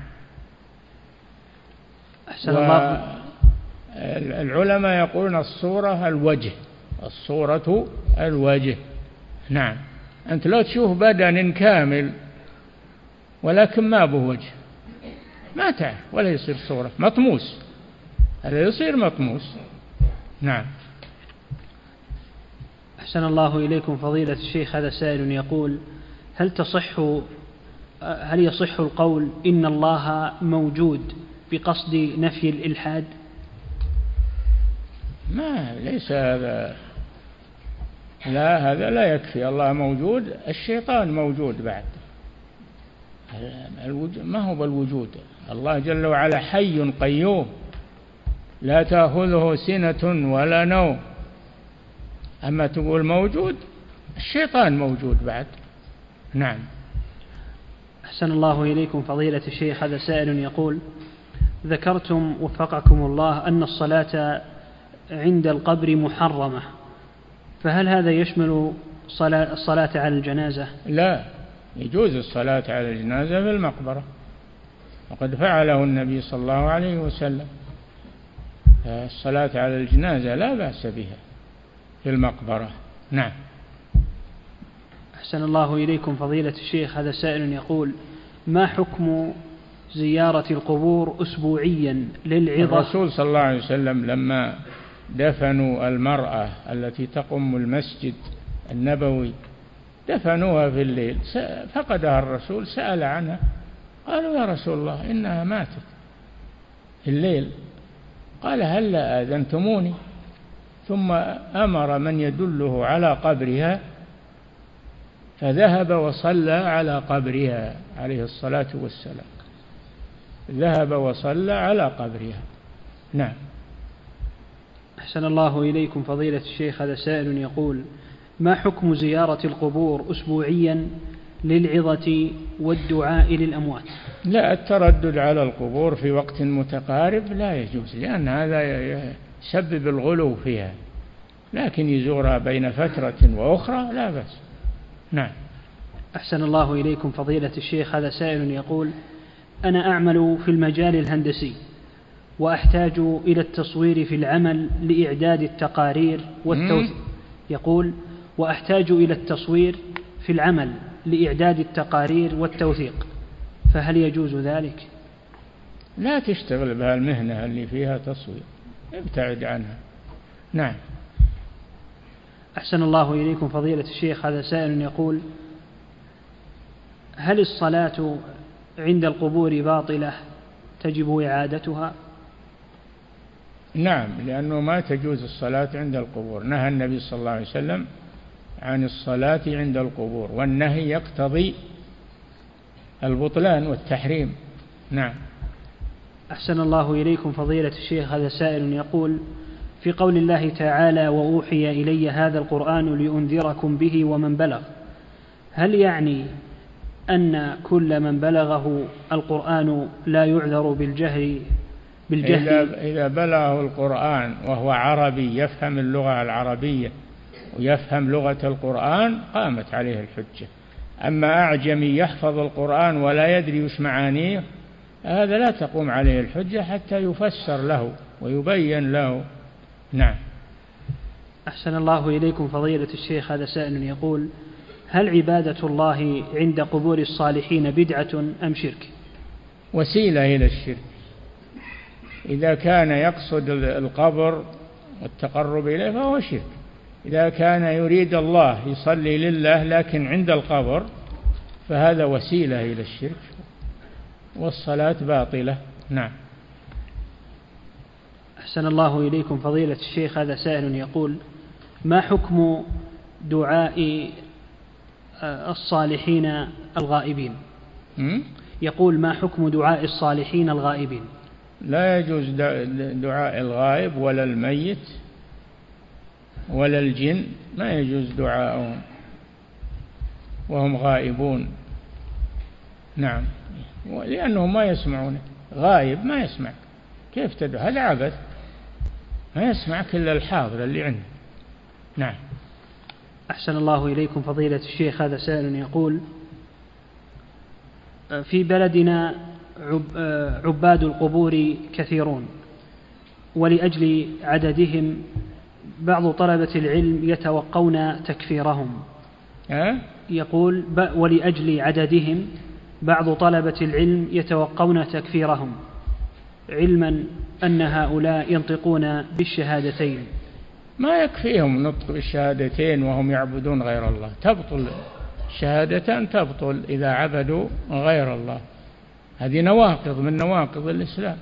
أحسن الله. العلماء يقولون الصورة الوجه، الصورة الوجه. نعم. أنت لو تشوف بدن كامل ولكن ما به وجه ما تعرف، ولا يصير صورة، مطموس، هذا يصير مطموس. نعم. أحسن الله إليكم فضيلة الشيخ، هذا سائل يقول: هل تصح هل يصح القول إن الله موجود بقصد نفي الإلحاد؟ ما ليس هذا، لا هذا لا يكفي. الله موجود، الشيطان موجود بعد. ما هو بالوجود، الله جل وعلا حي قيوم لا تأخذه سنة ولا نوم. أما تقول موجود، الشيطان موجود بعد. نعم. أحسن الله إليكم فضيلة الشيخ، هذا سائل يقول: ذكرتم وفقكم الله أن الصلاة عند القبر محرمة، فهل هذا يشمل الصلاة على الجنازة؟ لا، يجوز الصلاة على الجنازة في المقبرة، وقد فعله النبي صلى الله عليه وسلم. الصلاة على الجنازة لا بأس بها في المقبرة. نعم. أحسن الله إليكم فضيلة الشيخ، هذا سائل يقول: ما حكم زيارة القبور أسبوعيا للعظة؟ الرسول صلى الله عليه وسلم لما دفنوا المرأة التي تقم المسجد النبوي دفنوها في الليل، فقدها الرسول، سأل عنها، قالوا: يا رسول الله إنها ماتت في الليل. قال: هل آذنتموني؟ ثم أمر من يدله على قبرها فذهب وصلى على قبرها عليه الصلاة والسلام، ذهب وصلى على قبرها. نعم. أحسن الله إليكم فضيلة الشيخ، هذا سائل يقول: ما حكم زيارة القبور أسبوعيا للعظة والدعاء للأموات؟ لا، التردد على القبور في وقت متقارب لا يجوز، لأن هذا يسبب الغلو فيها، لكن يزورها بين فترة وأخرى لا بأس. نعم. أحسن الله إليكم فضيلة الشيخ، هذا سائل يقول: أنا أعمل في المجال الهندسي وأحتاج إلى التصوير في العمل لإعداد التقارير والتوثيق. يقول: وأحتاج إلى التصوير في العمل لإعداد التقارير والتوثيق، فهل يجوز ذلك؟ لا تشتغل بها المهنة اللي فيها تصوير، ابتعد عنها. نعم. أحسن الله إليكم فضيلة الشيخ، هذا سائل يقول: هل الصلاة عند القبور باطلة تجب إعادتها؟ نعم، لأنه ما تجوز الصلاة عند القبور، نهى النبي صلى الله عليه وسلم عن الصلاة عند القبور، والنهي يقتضي البطلان والتحريم. نعم. أحسن الله إليكم فضيلة الشيخ، هذا سائل يقول: في قول الله تعالى: وأوحي إلي هذا القرآن لأنذركم به ومن بلغ، هل يعني أن كل من بلغه القرآن لا يعذر بالجهل بالجهل؟ إذا, إذا بلغه القرآن وهو عربي يفهم اللغة العربية ويفهم لغة القرآن قامت عليه الحجة. أما أعجمي يحفظ القرآن ولا يدري وش معانيه، هذا لا تقوم عليه الحجة حتى يفسر له ويبين له. نعم. أحسن الله إليكم فضيلة الشيخ، هذا سائل يقول: هل عبادة الله عند قبور الصالحين بدعة أم شرك؟ وسيلة إلى الشرك. إذا كان يقصد القبر والتقرب إليه فهو شرك. إذا كان يريد الله يصلي لله لكن عند القبر فهذا وسيلة إلى الشرك، والصلاة باطلة. نعم. أحسن الله إليكم فضيلة الشيخ، هذا سائل يقول: ما حكم دعاء الصالحين الغائبين؟ م? يقول: ما حكم دعاء الصالحين الغائبين؟ لا يجوز دعاء الغائب ولا الميت ولا الجن، ما يجوز دعاءهم وهم غائبون. نعم، لأنهم ما يسمعون. غائب ما يسمع، كيف تدعو؟ هذا عبث، ما يسمعك إلا الحاضر اللي عنده. نعم. أحسن الله إليكم فضيلة الشيخ. هذا سائل يقول: في بلدنا عباد القبور كثيرون، ولأجل عددهم بعض طلبة العلم يتوقون تكفيرهم. أه؟ يقول: ولأجل عددهم بعض طلبة العلم يتوقون تكفيرهم، علما أن هؤلاء ينطقون بالشهادتين. ما يكفيهم نطق بالشهادتين وهم يعبدون غير الله، تبطل الشهادتان، تبطل إذا عبدوا غير الله. هذه نواقض من نواقض الإسلام.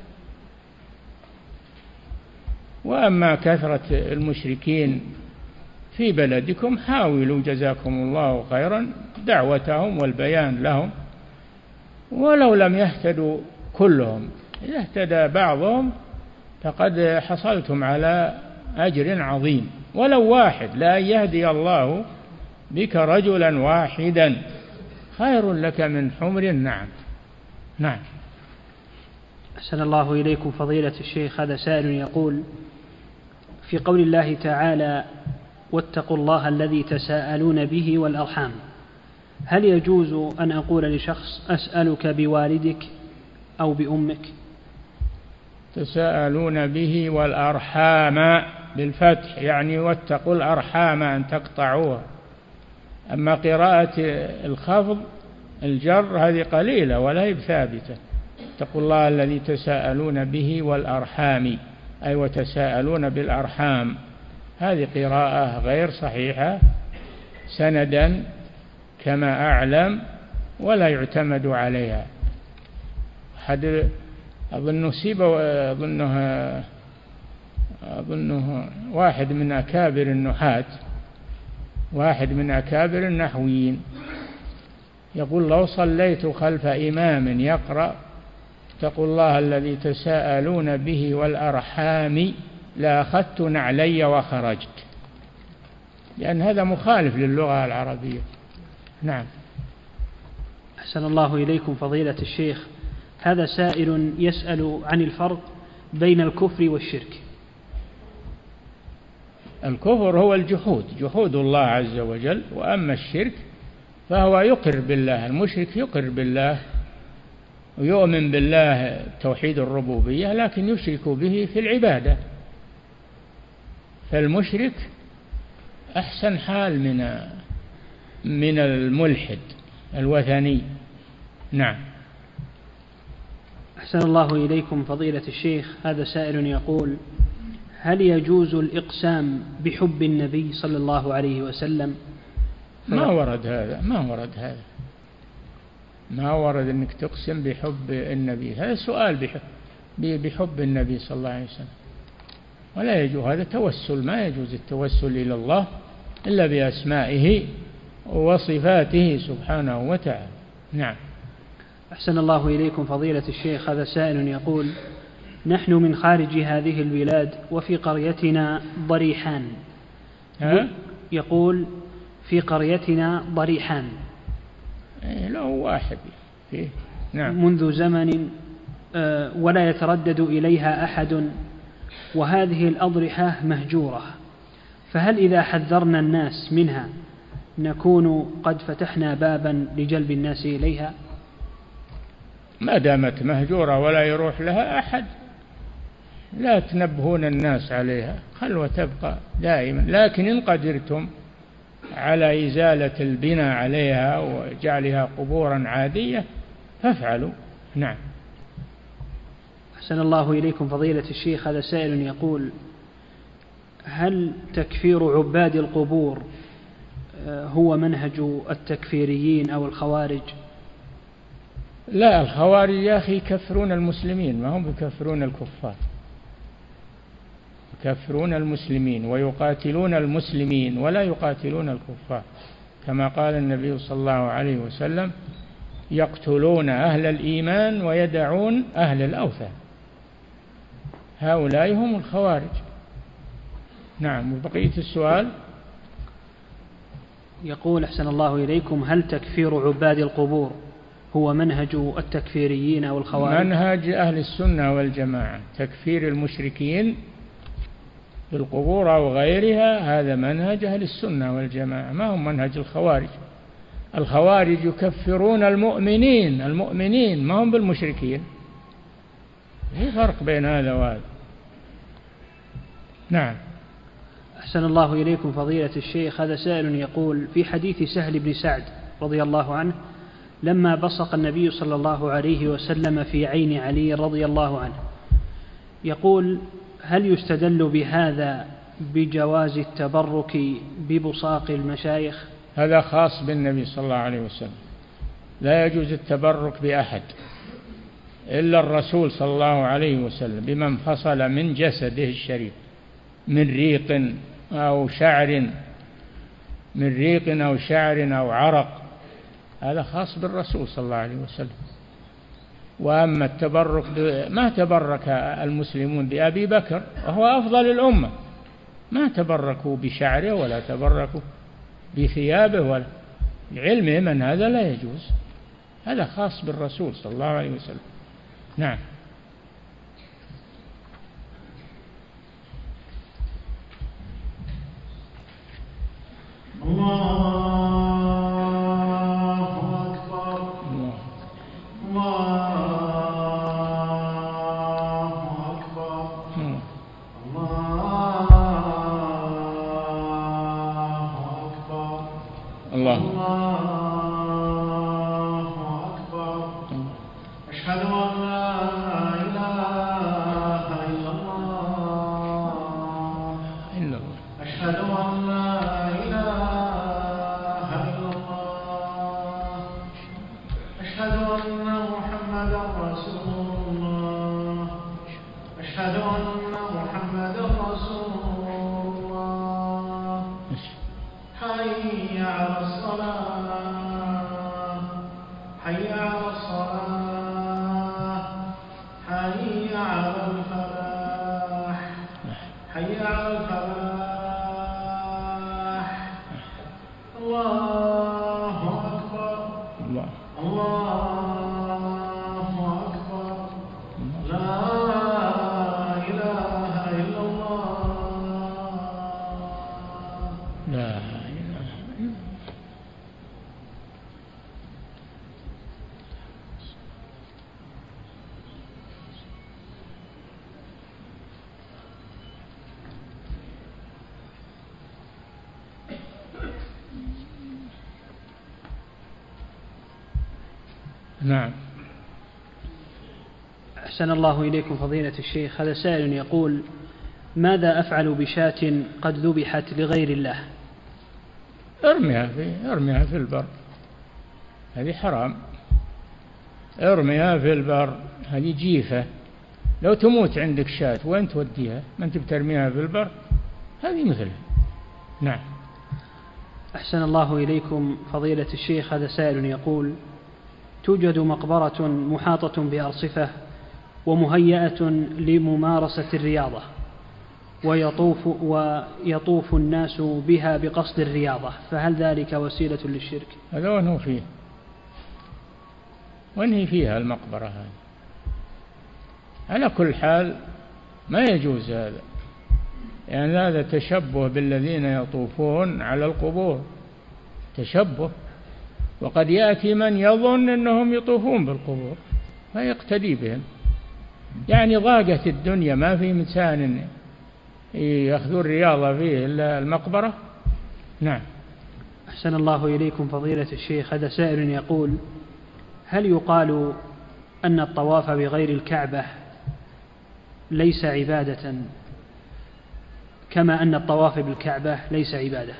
وأما كثرة المشركين في بلدكم حاولوا جزاكم الله خيرا دعوتهم والبيان لهم، ولو لم يهتدوا كلهم، إذا اهتدى بعضهم فقد حصلتم على أجر عظيم، ولو واحد. لا يهدي الله بك رجلا واحدا خير لك من حمر النعم. نعم. أحسن الله إليكم فضيلة الشيخ. هذا سائل يقول: في قول الله تعالى: واتقوا الله الذي تساءلون به والأرحام، هل يجوز أن أقول لشخص أسألك بوالدك أو بأمك؟ تساءلون به والأرحام بالفتح، يعني واتقوا الأرحام أن تقطعوها. أما قراءة الخفض الجر هذه قليلة ولا هي ثابتة. اتقوا الله الذي تساءلون به والأرحام، أي وتساءلون بالأرحام. هذه قراءة غير صحيحة سندا كما أعلم، ولا يعتمد عليها. حد أظن سيب أظنها أظنه واحد من أكابر النحاة، واحد من أكابر النحويين، يقول: لو صليت خلف إمام يقرأ اتقوا الله الذي تساءلون به والأرحام لأخذت نعلي وخرجت، لأن هذا مخالف للغة العربية. نعم. أحسن الله إليكم فضيلة الشيخ. هذا سائل يسأل عن الفرق بين الكفر والشرك. الكفر هو الجحود، جحود الله عز وجل، وأما الشرك فهو يقر بالله. المشرك يقر بالله ويؤمن بالله توحيد الربوبية، لكن يشرك به في العبادة. فالمشرك أحسن حال من من الملحد الوثني. نعم. أحسن الله إليكم فضيلة الشيخ. هذا سائل يقول: هل يجوز الإقسام بحب النبي صلى الله عليه وسلم؟ ما ورد هذا، ما ورد هذا، ما ورد أنك تقسم بحب النبي. هذا سؤال بحب, بحب النبي صلى الله عليه وسلم، ولا يجوز. هذا توسل، ما يجوز التوسل إلى الله إلا بأسمائه وصفاته سبحانه وتعالى. نعم. أحسن الله إليكم فضيلة الشيخ. هذا سائل يقول: نحن من خارج هذه البلاد وفي قريتنا ضريحان. ها؟ يقول: في قريتنا ضريحان. له واحد فيه. نعم. منذ زمن ولا يتردد إليها أحد، وهذه الأضرحة مهجورة، فهل إذا حذرنا الناس منها نكون قد فتحنا بابا لجلب الناس إليها؟ ما دامت مهجورة ولا يروح لها أحد لا تنبهون الناس عليها، خلوة تبقى دائما. لكن إن قدرتم على إزالة البناء عليها وجعلها قبورا عادية فافعلوا. نعم. أحسن الله إليكم فضيلة الشيخ. هذا سائل يقول: هل تكفير عباد القبور هو منهج التكفيريين أو الخوارج؟ لا، الخوارج يا أخي يكفرون المسلمين، ما هم يكفرون الكفار، يكفرون المسلمين ويقاتلون المسلمين ولا يقاتلون الكفار، كما قال النبي صلى الله عليه وسلم: يقتلون أهل الإيمان ويدعون أهل الأوثان. هؤلاء هم الخوارج. نعم. وبقية السؤال يقول أحسن الله إليكم: هل تكفير عباد القبور هو منهج التكفيريين أو الخوارج؟ منهج أهل السنة والجماعة. تكفير المشركين بالقبور أو غيرها هذا منهج أهل السنة والجماعة، ما هو منهج الخوارج. الخوارج يكفرون المؤمنين المؤمنين ما هم بالمشركين. في فرق بين هذا وهذا. نعم. أحسن الله إليكم فضيلة الشيخ، هذا سائل يقول: في حديث سهل بن سعد رضي الله عنه لما بصق النبي صلى الله عليه وسلم في عين علي رضي الله عنه، يقول: هل يستدل بهذا بجواز التبرك ببصاق المشايخ؟ هذا خاص بالنبي صلى الله عليه وسلم، لا يجوز التبرك بأحد إلا الرسول صلى الله عليه وسلم بما انفصل من جسده الشريف من ريق أو شعر من ريق أو شعر أو عرق، هذا خاص بالرسول صلى الله عليه وسلم. وأما التبرك ما تبرك المسلمون بأبي بكر وهو أفضل الأمة، ما تبركوا بشعره ولا تبركوا بثيابه ولا لعلمهم أن هذا لا يجوز، هذا خاص بالرسول صلى الله عليه وسلم. نعم. الله أكبر. الله أكبر. الله أكبر. الله أكبر. أشهد أن لا إله إلا الله. إلا الله. أشهد أن لا إله إلا الله. أشهد أن محمدا رسول الله. أشهد أن محمدا رسول الله. حي على الصلاة. حي على الصلاة. حي على الفلاح. حي على الفلاح. الله أكبر. الله. الله أكبر. لا إله إلا الله. لا إله إلا الله. نعم. أحسن الله إليكم فضيلة الشيخ، هذا سائل يقول: ماذا أفعل بشاة قد ذبحت لغير الله؟ ارميها في ارميها في البر، هذه حرام. ارميها في البر، هذه جيفة. لو تموت عندك شاة وين توديها؟ ما انت بترميها في البر، هذه مثلها. نعم. أحسن الله إليكم فضيلة الشيخ، هذا سائل يقول: توجد مقبرة محاطة بأرصفة ومهيئة لممارسة الرياضة، ويطوف, ويطوف الناس بها بقصد الرياضة، فهل ذلك وسيلة للشرك؟ هذا وين هو فيه؟ وين هي فيها المقبرة هذه؟ على كل حال ما يجوز هذا، يعني هذا تشبه بالذين يطوفون على القبور، تشبه. وقد يأتي من يظن أنهم يطوفون بالقبور فيقتدي بهم، يعني ضاقت الدنيا ما في إنسان يأخذون الرياضة فيه إلا المقبرة. نعم. أحسن الله إليكم فضيلة الشيخ، هذا سائل يقول: هل يقال أن الطواف بغير الكعبة ليس عبادة كما أن الطواف بالكعبة ليس عبادة؟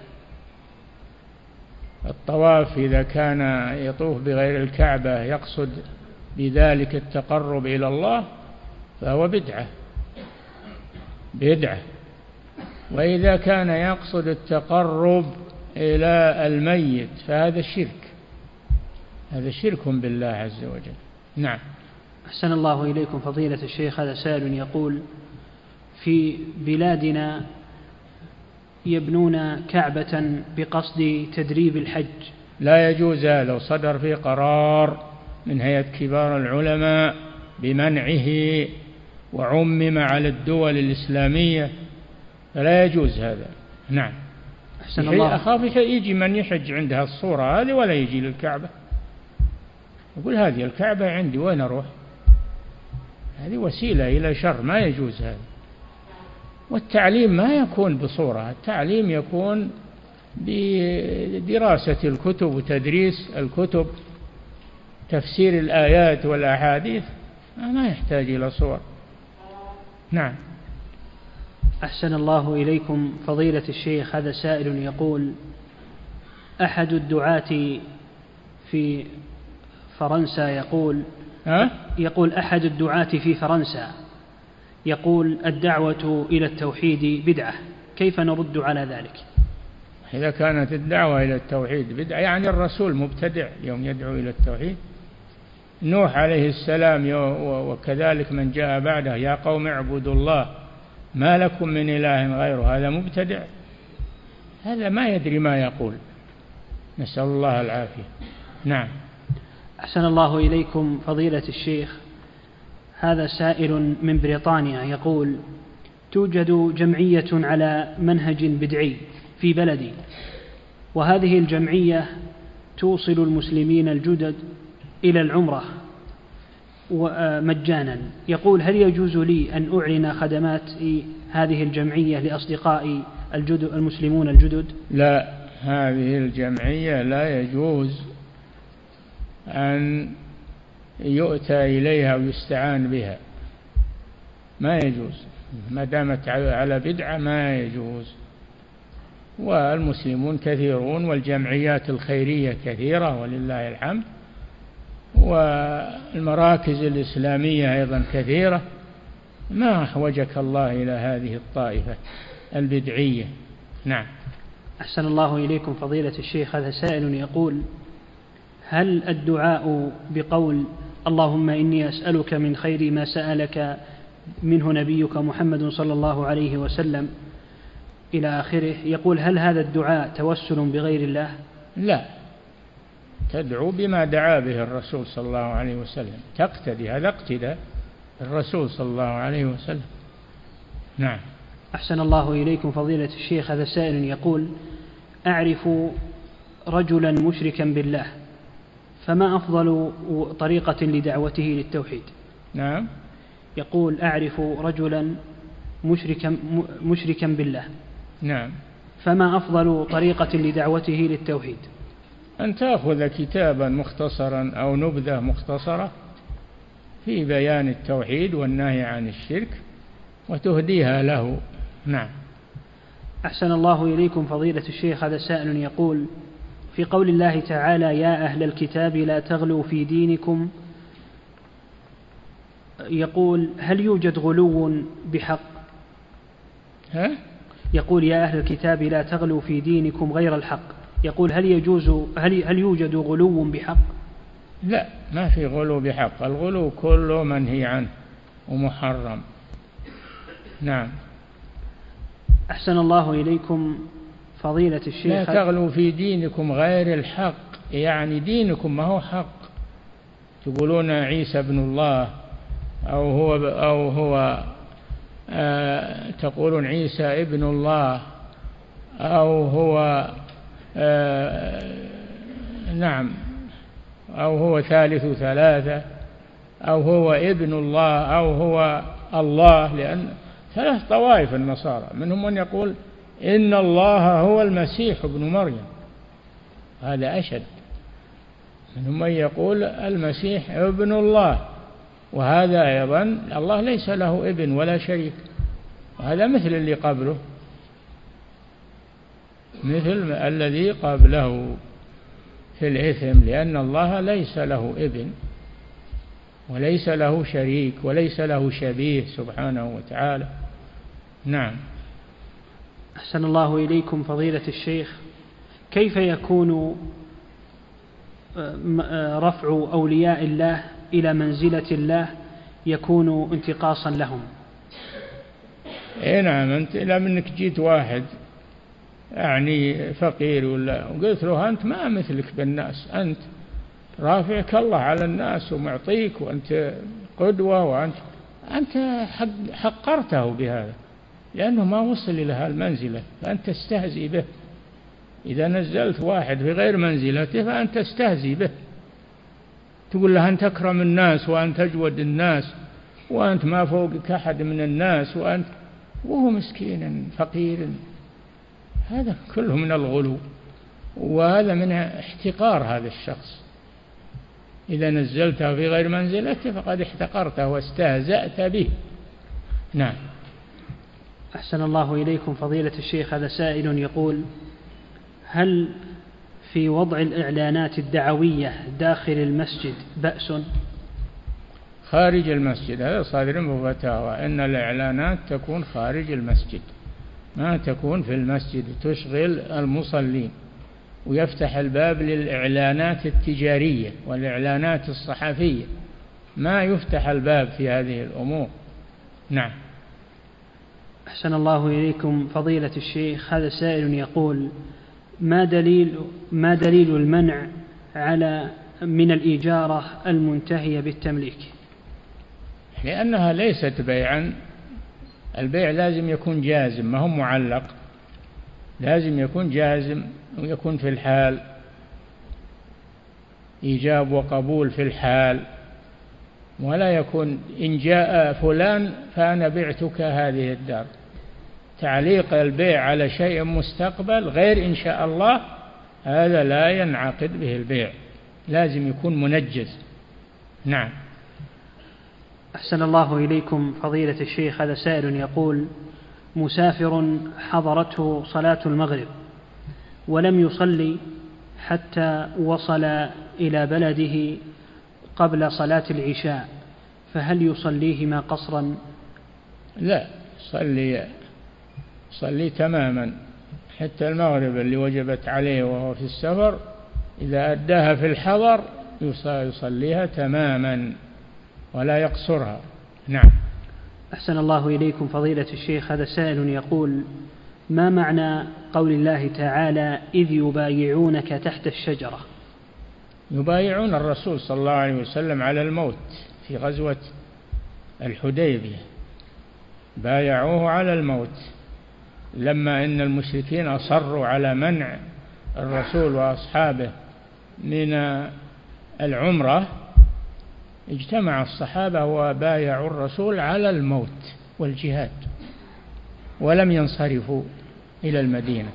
الطواف إذا كان يطوف بغير الكعبة يقصد بذلك التقرب إلى الله فهو بدعة بدعة، وإذا كان يقصد التقرب إلى الميت فهذا الشرك، هذا شرك بالله عز وجل. نعم. أحسن الله إليكم فضيلة الشيخ، هذا سائل يقول: في بلادنا يبنون كعبة بقصد تدريب الحج. لا يجوز هذا، لو صدر في قرار من هيئة كبار العلماء بمنعه وعمم على الدول الإسلامية فلا يجوز هذا. نعم. أحسن الله. أخاف يجي من يحج عندها الصورة هذه ولا يجي للكعبة، يقول هذه الكعبة عندي وين أروح؟ هذه وسيلة إلى شر، ما يجوز هذا. والتعليم ما يكون بصورة، التعليم يكون بدراسة الكتب وتدريس الكتب، تفسير الآيات والأحاديث، ما يحتاج إلى صور. نعم. أحسن الله إليكم فضيلة الشيخ، هذا سائل يقول: أحد الدعاة في فرنسا يقول ها؟ يقول أحد الدعاة في فرنسا يقول الدعوة إلى التوحيد بدعة، كيف نرد على ذلك؟ إذا كانت الدعوة إلى التوحيد بدعة يعني الرسول مبتدع يوم يدعو إلى التوحيد. نوح عليه السلام وكذلك من جاء بعده: يا قوم اعبدوا الله ما لكم من إله غيره، هذا مبتدع، هذا ما يدري ما يقول، نسأل الله العافية. نعم. أحسن الله إليكم فضيلة الشيخ، هذا سائل من بريطانيا يقول: توجد جمعية على منهج بدعي في بلدي، وهذه الجمعية توصل المسلمين الجدد إلى العمرة مجانا. يقول: هل يجوز لي أن أعلن خدمات هذه الجمعية لأصدقائي الجدد المسلمون الجدد؟ لا، هذه الجمعية لا يجوز أن يؤتى إليها ويستعان بها، ما يجوز، ما دامت على بدعة ما يجوز. والمسلمون كثيرون والجمعيات الخيرية كثيرة ولله الحمد، والمراكز الإسلامية أيضا كثيرة، ما أحوجك الله إلى هذه الطائفة البدعية. نعم. أحسن الله إليكم فضيلة الشيخ، هذا سائل يقول: هل الدعاء بقول اللهم إني أسألك من خير ما سألك منه نبيك محمد صلى الله عليه وسلم إلى آخره، يقول: هل هذا الدعاء توسل بغير الله؟ لا، تدعو بما دعا به الرسول صلى الله عليه وسلم، تقتدي، هذا اقتداء الرسول صلى الله عليه وسلم. نعم. أحسن الله إليكم فضيلة الشيخ، هذا سائل يقول: أعرف رجلا مشركا بالله، فما أفضل طريقة لدعوته للتوحيد؟ نعم. يقول: أعرف رجلا مشركا مشركا بالله. نعم. فما أفضل طريقة لدعوته للتوحيد؟ أن تأخذ كتابا مختصرا أو نبذة مختصرة في بيان التوحيد والنهي عن الشرك وتهديها له. نعم. أحسن الله إليكم فضيلة الشيخ، هذا سائل يقول: في قول الله تعالى يا أهل الكتاب لا تغلوا في دينكم، يقول: هل يوجد غلو بحق؟ ها؟ يقول: يا أهل الكتاب لا تغلوا في دينكم غير الحق، يقول: هل يجوز هل هل يوجد غلو بحق؟ لا، ما في غلو بحق، الغلو كله منهي عنه ومحرم. نعم. أحسن الله إليكم فضيلة الشيخ، لا تغلوا في دينكم غير الحق، يعني دينكم ما هو حق، تقولون عيسى ابن الله أو هو أو هو آه تقولون عيسى ابن الله أو هو آه نعم أو هو ثالث ثلاثة أو هو ابن الله أو هو الله، لأن ثلاث طوائف النصارى، منهم من يقول إن الله هو المسيح ابن مريم، هذا أشد، منهم من يقول المسيح ابن الله، وهذا أيضا الله ليس له ابن ولا شريك، وهذا مثل اللي قبله، مثل الذي قبله في الإثم، لأن الله ليس له ابن وليس له شريك وليس له شبيه سبحانه وتعالى. نعم. أحسن الله إليكم فضيلة الشيخ، كيف يكون رفع أولياء الله إلى منزلة الله يكون انتقاصا لهم؟ إيه نعم. أنت إلى منك جيت واحد يعني فقير ولا وقلت له أنت ما مثلك بالناس، أنت رافعك الله على الناس ومعطيك وأنت قدوة، وأنت أنت حقرته بهذا لأنه ما وصل إلى هالمنزلة، فأنت تستهزئ به. إذا نزلت واحد في غير منزلته فأنت تستهزئ به، تقول له أنت أكرم الناس وأنت أجود الناس وأنت ما فوقك أحد من الناس، وأنت وهو مسكين فقير. هذا كله من الغلو، وهذا من احتقار هذا الشخص. إذا نزلته في غير منزلته فقد احتقرته واستهزأت به. نعم. أحسن الله إليكم فضيلة الشيخ. هذا سائل يقول: هل في وضع الإعلانات الدعوية داخل المسجد بأس؟ خارج المسجد هذا صادر بفتاوى أن الإعلانات تكون خارج المسجد، ما تكون في المسجد تشغل المصلين، ويفتح الباب للإعلانات التجارية والإعلانات الصحفية، ما يفتح الباب في هذه الأمور. نعم. أحسن الله إليكم فضيلة الشيخ. هذا سائل يقول: ما دليل ما دليل المنع على من الإجارة المنتهية بالتمليك؟ لأنها ليست بيعا. البيع لازم يكون جازم، ما هو معلق، لازم يكون جازم ويكون في الحال، إيجاب وقبول في الحال، ولا يكون إن جاء فلان فأنا بعتك هذه الدار. تعليق البيع على شيء مستقبل غير إن شاء الله هذا لا ينعقد به البيع، لازم يكون منجز. نعم. أحسن الله إليكم فضيلة الشيخ. هذا سائل يقول: مسافر حضرته صلاة المغرب ولم يصلي حتى وصل إلى بلده قبل صلاة العشاء، فهل يصليهما قصرا؟ لا، صلي صلي تماما حتى المغرب اللي وجبت عليه وهو في السفر، إذا أداها في الحضر يصليها تماما ولا يقصرها. نعم. أحسن الله إليكم فضيلة الشيخ. هذا سائل يقول: ما معنى قول الله تعالى: إذ يبايعونك تحت الشجرة؟ يبايعون الرسول صلى الله عليه وسلم على الموت في غزوة الحديبية، بايعوه على الموت لما إن المشركين أصروا على منع الرسول وأصحابه من العمرة، اجتمع الصحابة وبايعوا الرسول على الموت والجهاد ولم ينصرفوا إلى المدينة.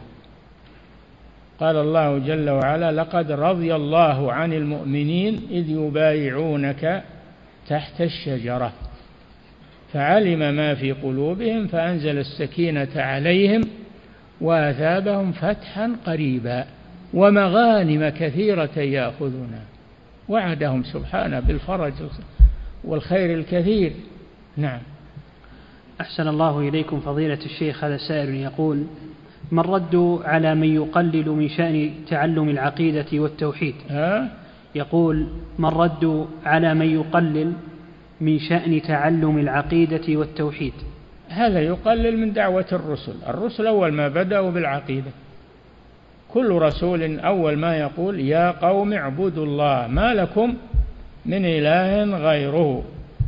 قال الله جل وعلا: لقد رضي الله عن المؤمنين إذ يبايعونك تحت الشجرة فعلم ما في قلوبهم فأنزل السكينة عليهم وأثابهم فتحا قريبا ومغانم كثيرة يأخذونها، وعدهم سبحانه بالفرج والخير الكثير. نعم. أحسن الله إليكم فضيلة الشيخ. هذا سائل يقول: ما الرد على من يقلل من شأن تعلم العقيدة والتوحيد؟ ها؟ يقول: ما الرد على من يقلل من شأن تعلم العقيدة والتوحيد؟ هذا يقلل من دعوة الرسل. الرسل أول ما بدأوا بالعقيدة، كل رسول أول ما يقول: يا قوم اعبدوا الله ما لكم من إله غيره.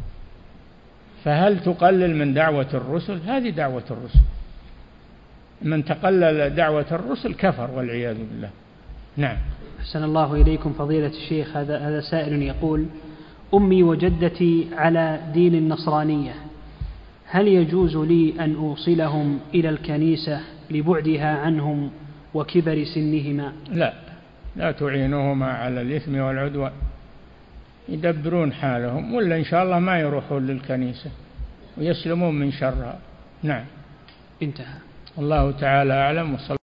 فهل تقلل من دعوة الرسل؟ هذه دعوة الرسل. من تقلل دعوة الرسل كفر والعياذ بالله. نعم. أحسن الله إليكم فضيلة الشيخ. هذا هذا سائل يقول: أمي وجدتي على دين النصرانية، هل يجوز لي أن أوصلهم إلى الكنيسة لبعدها عنهم وكبر سنهما؟ لا، لا تعينوهما على الإثم والعدوان، يدبرون حالهم، ولا إن شاء الله ما يروحون للكنيسة ويسلمون من شرها. نعم. انتهى. الله تعالى أعلم. وصلى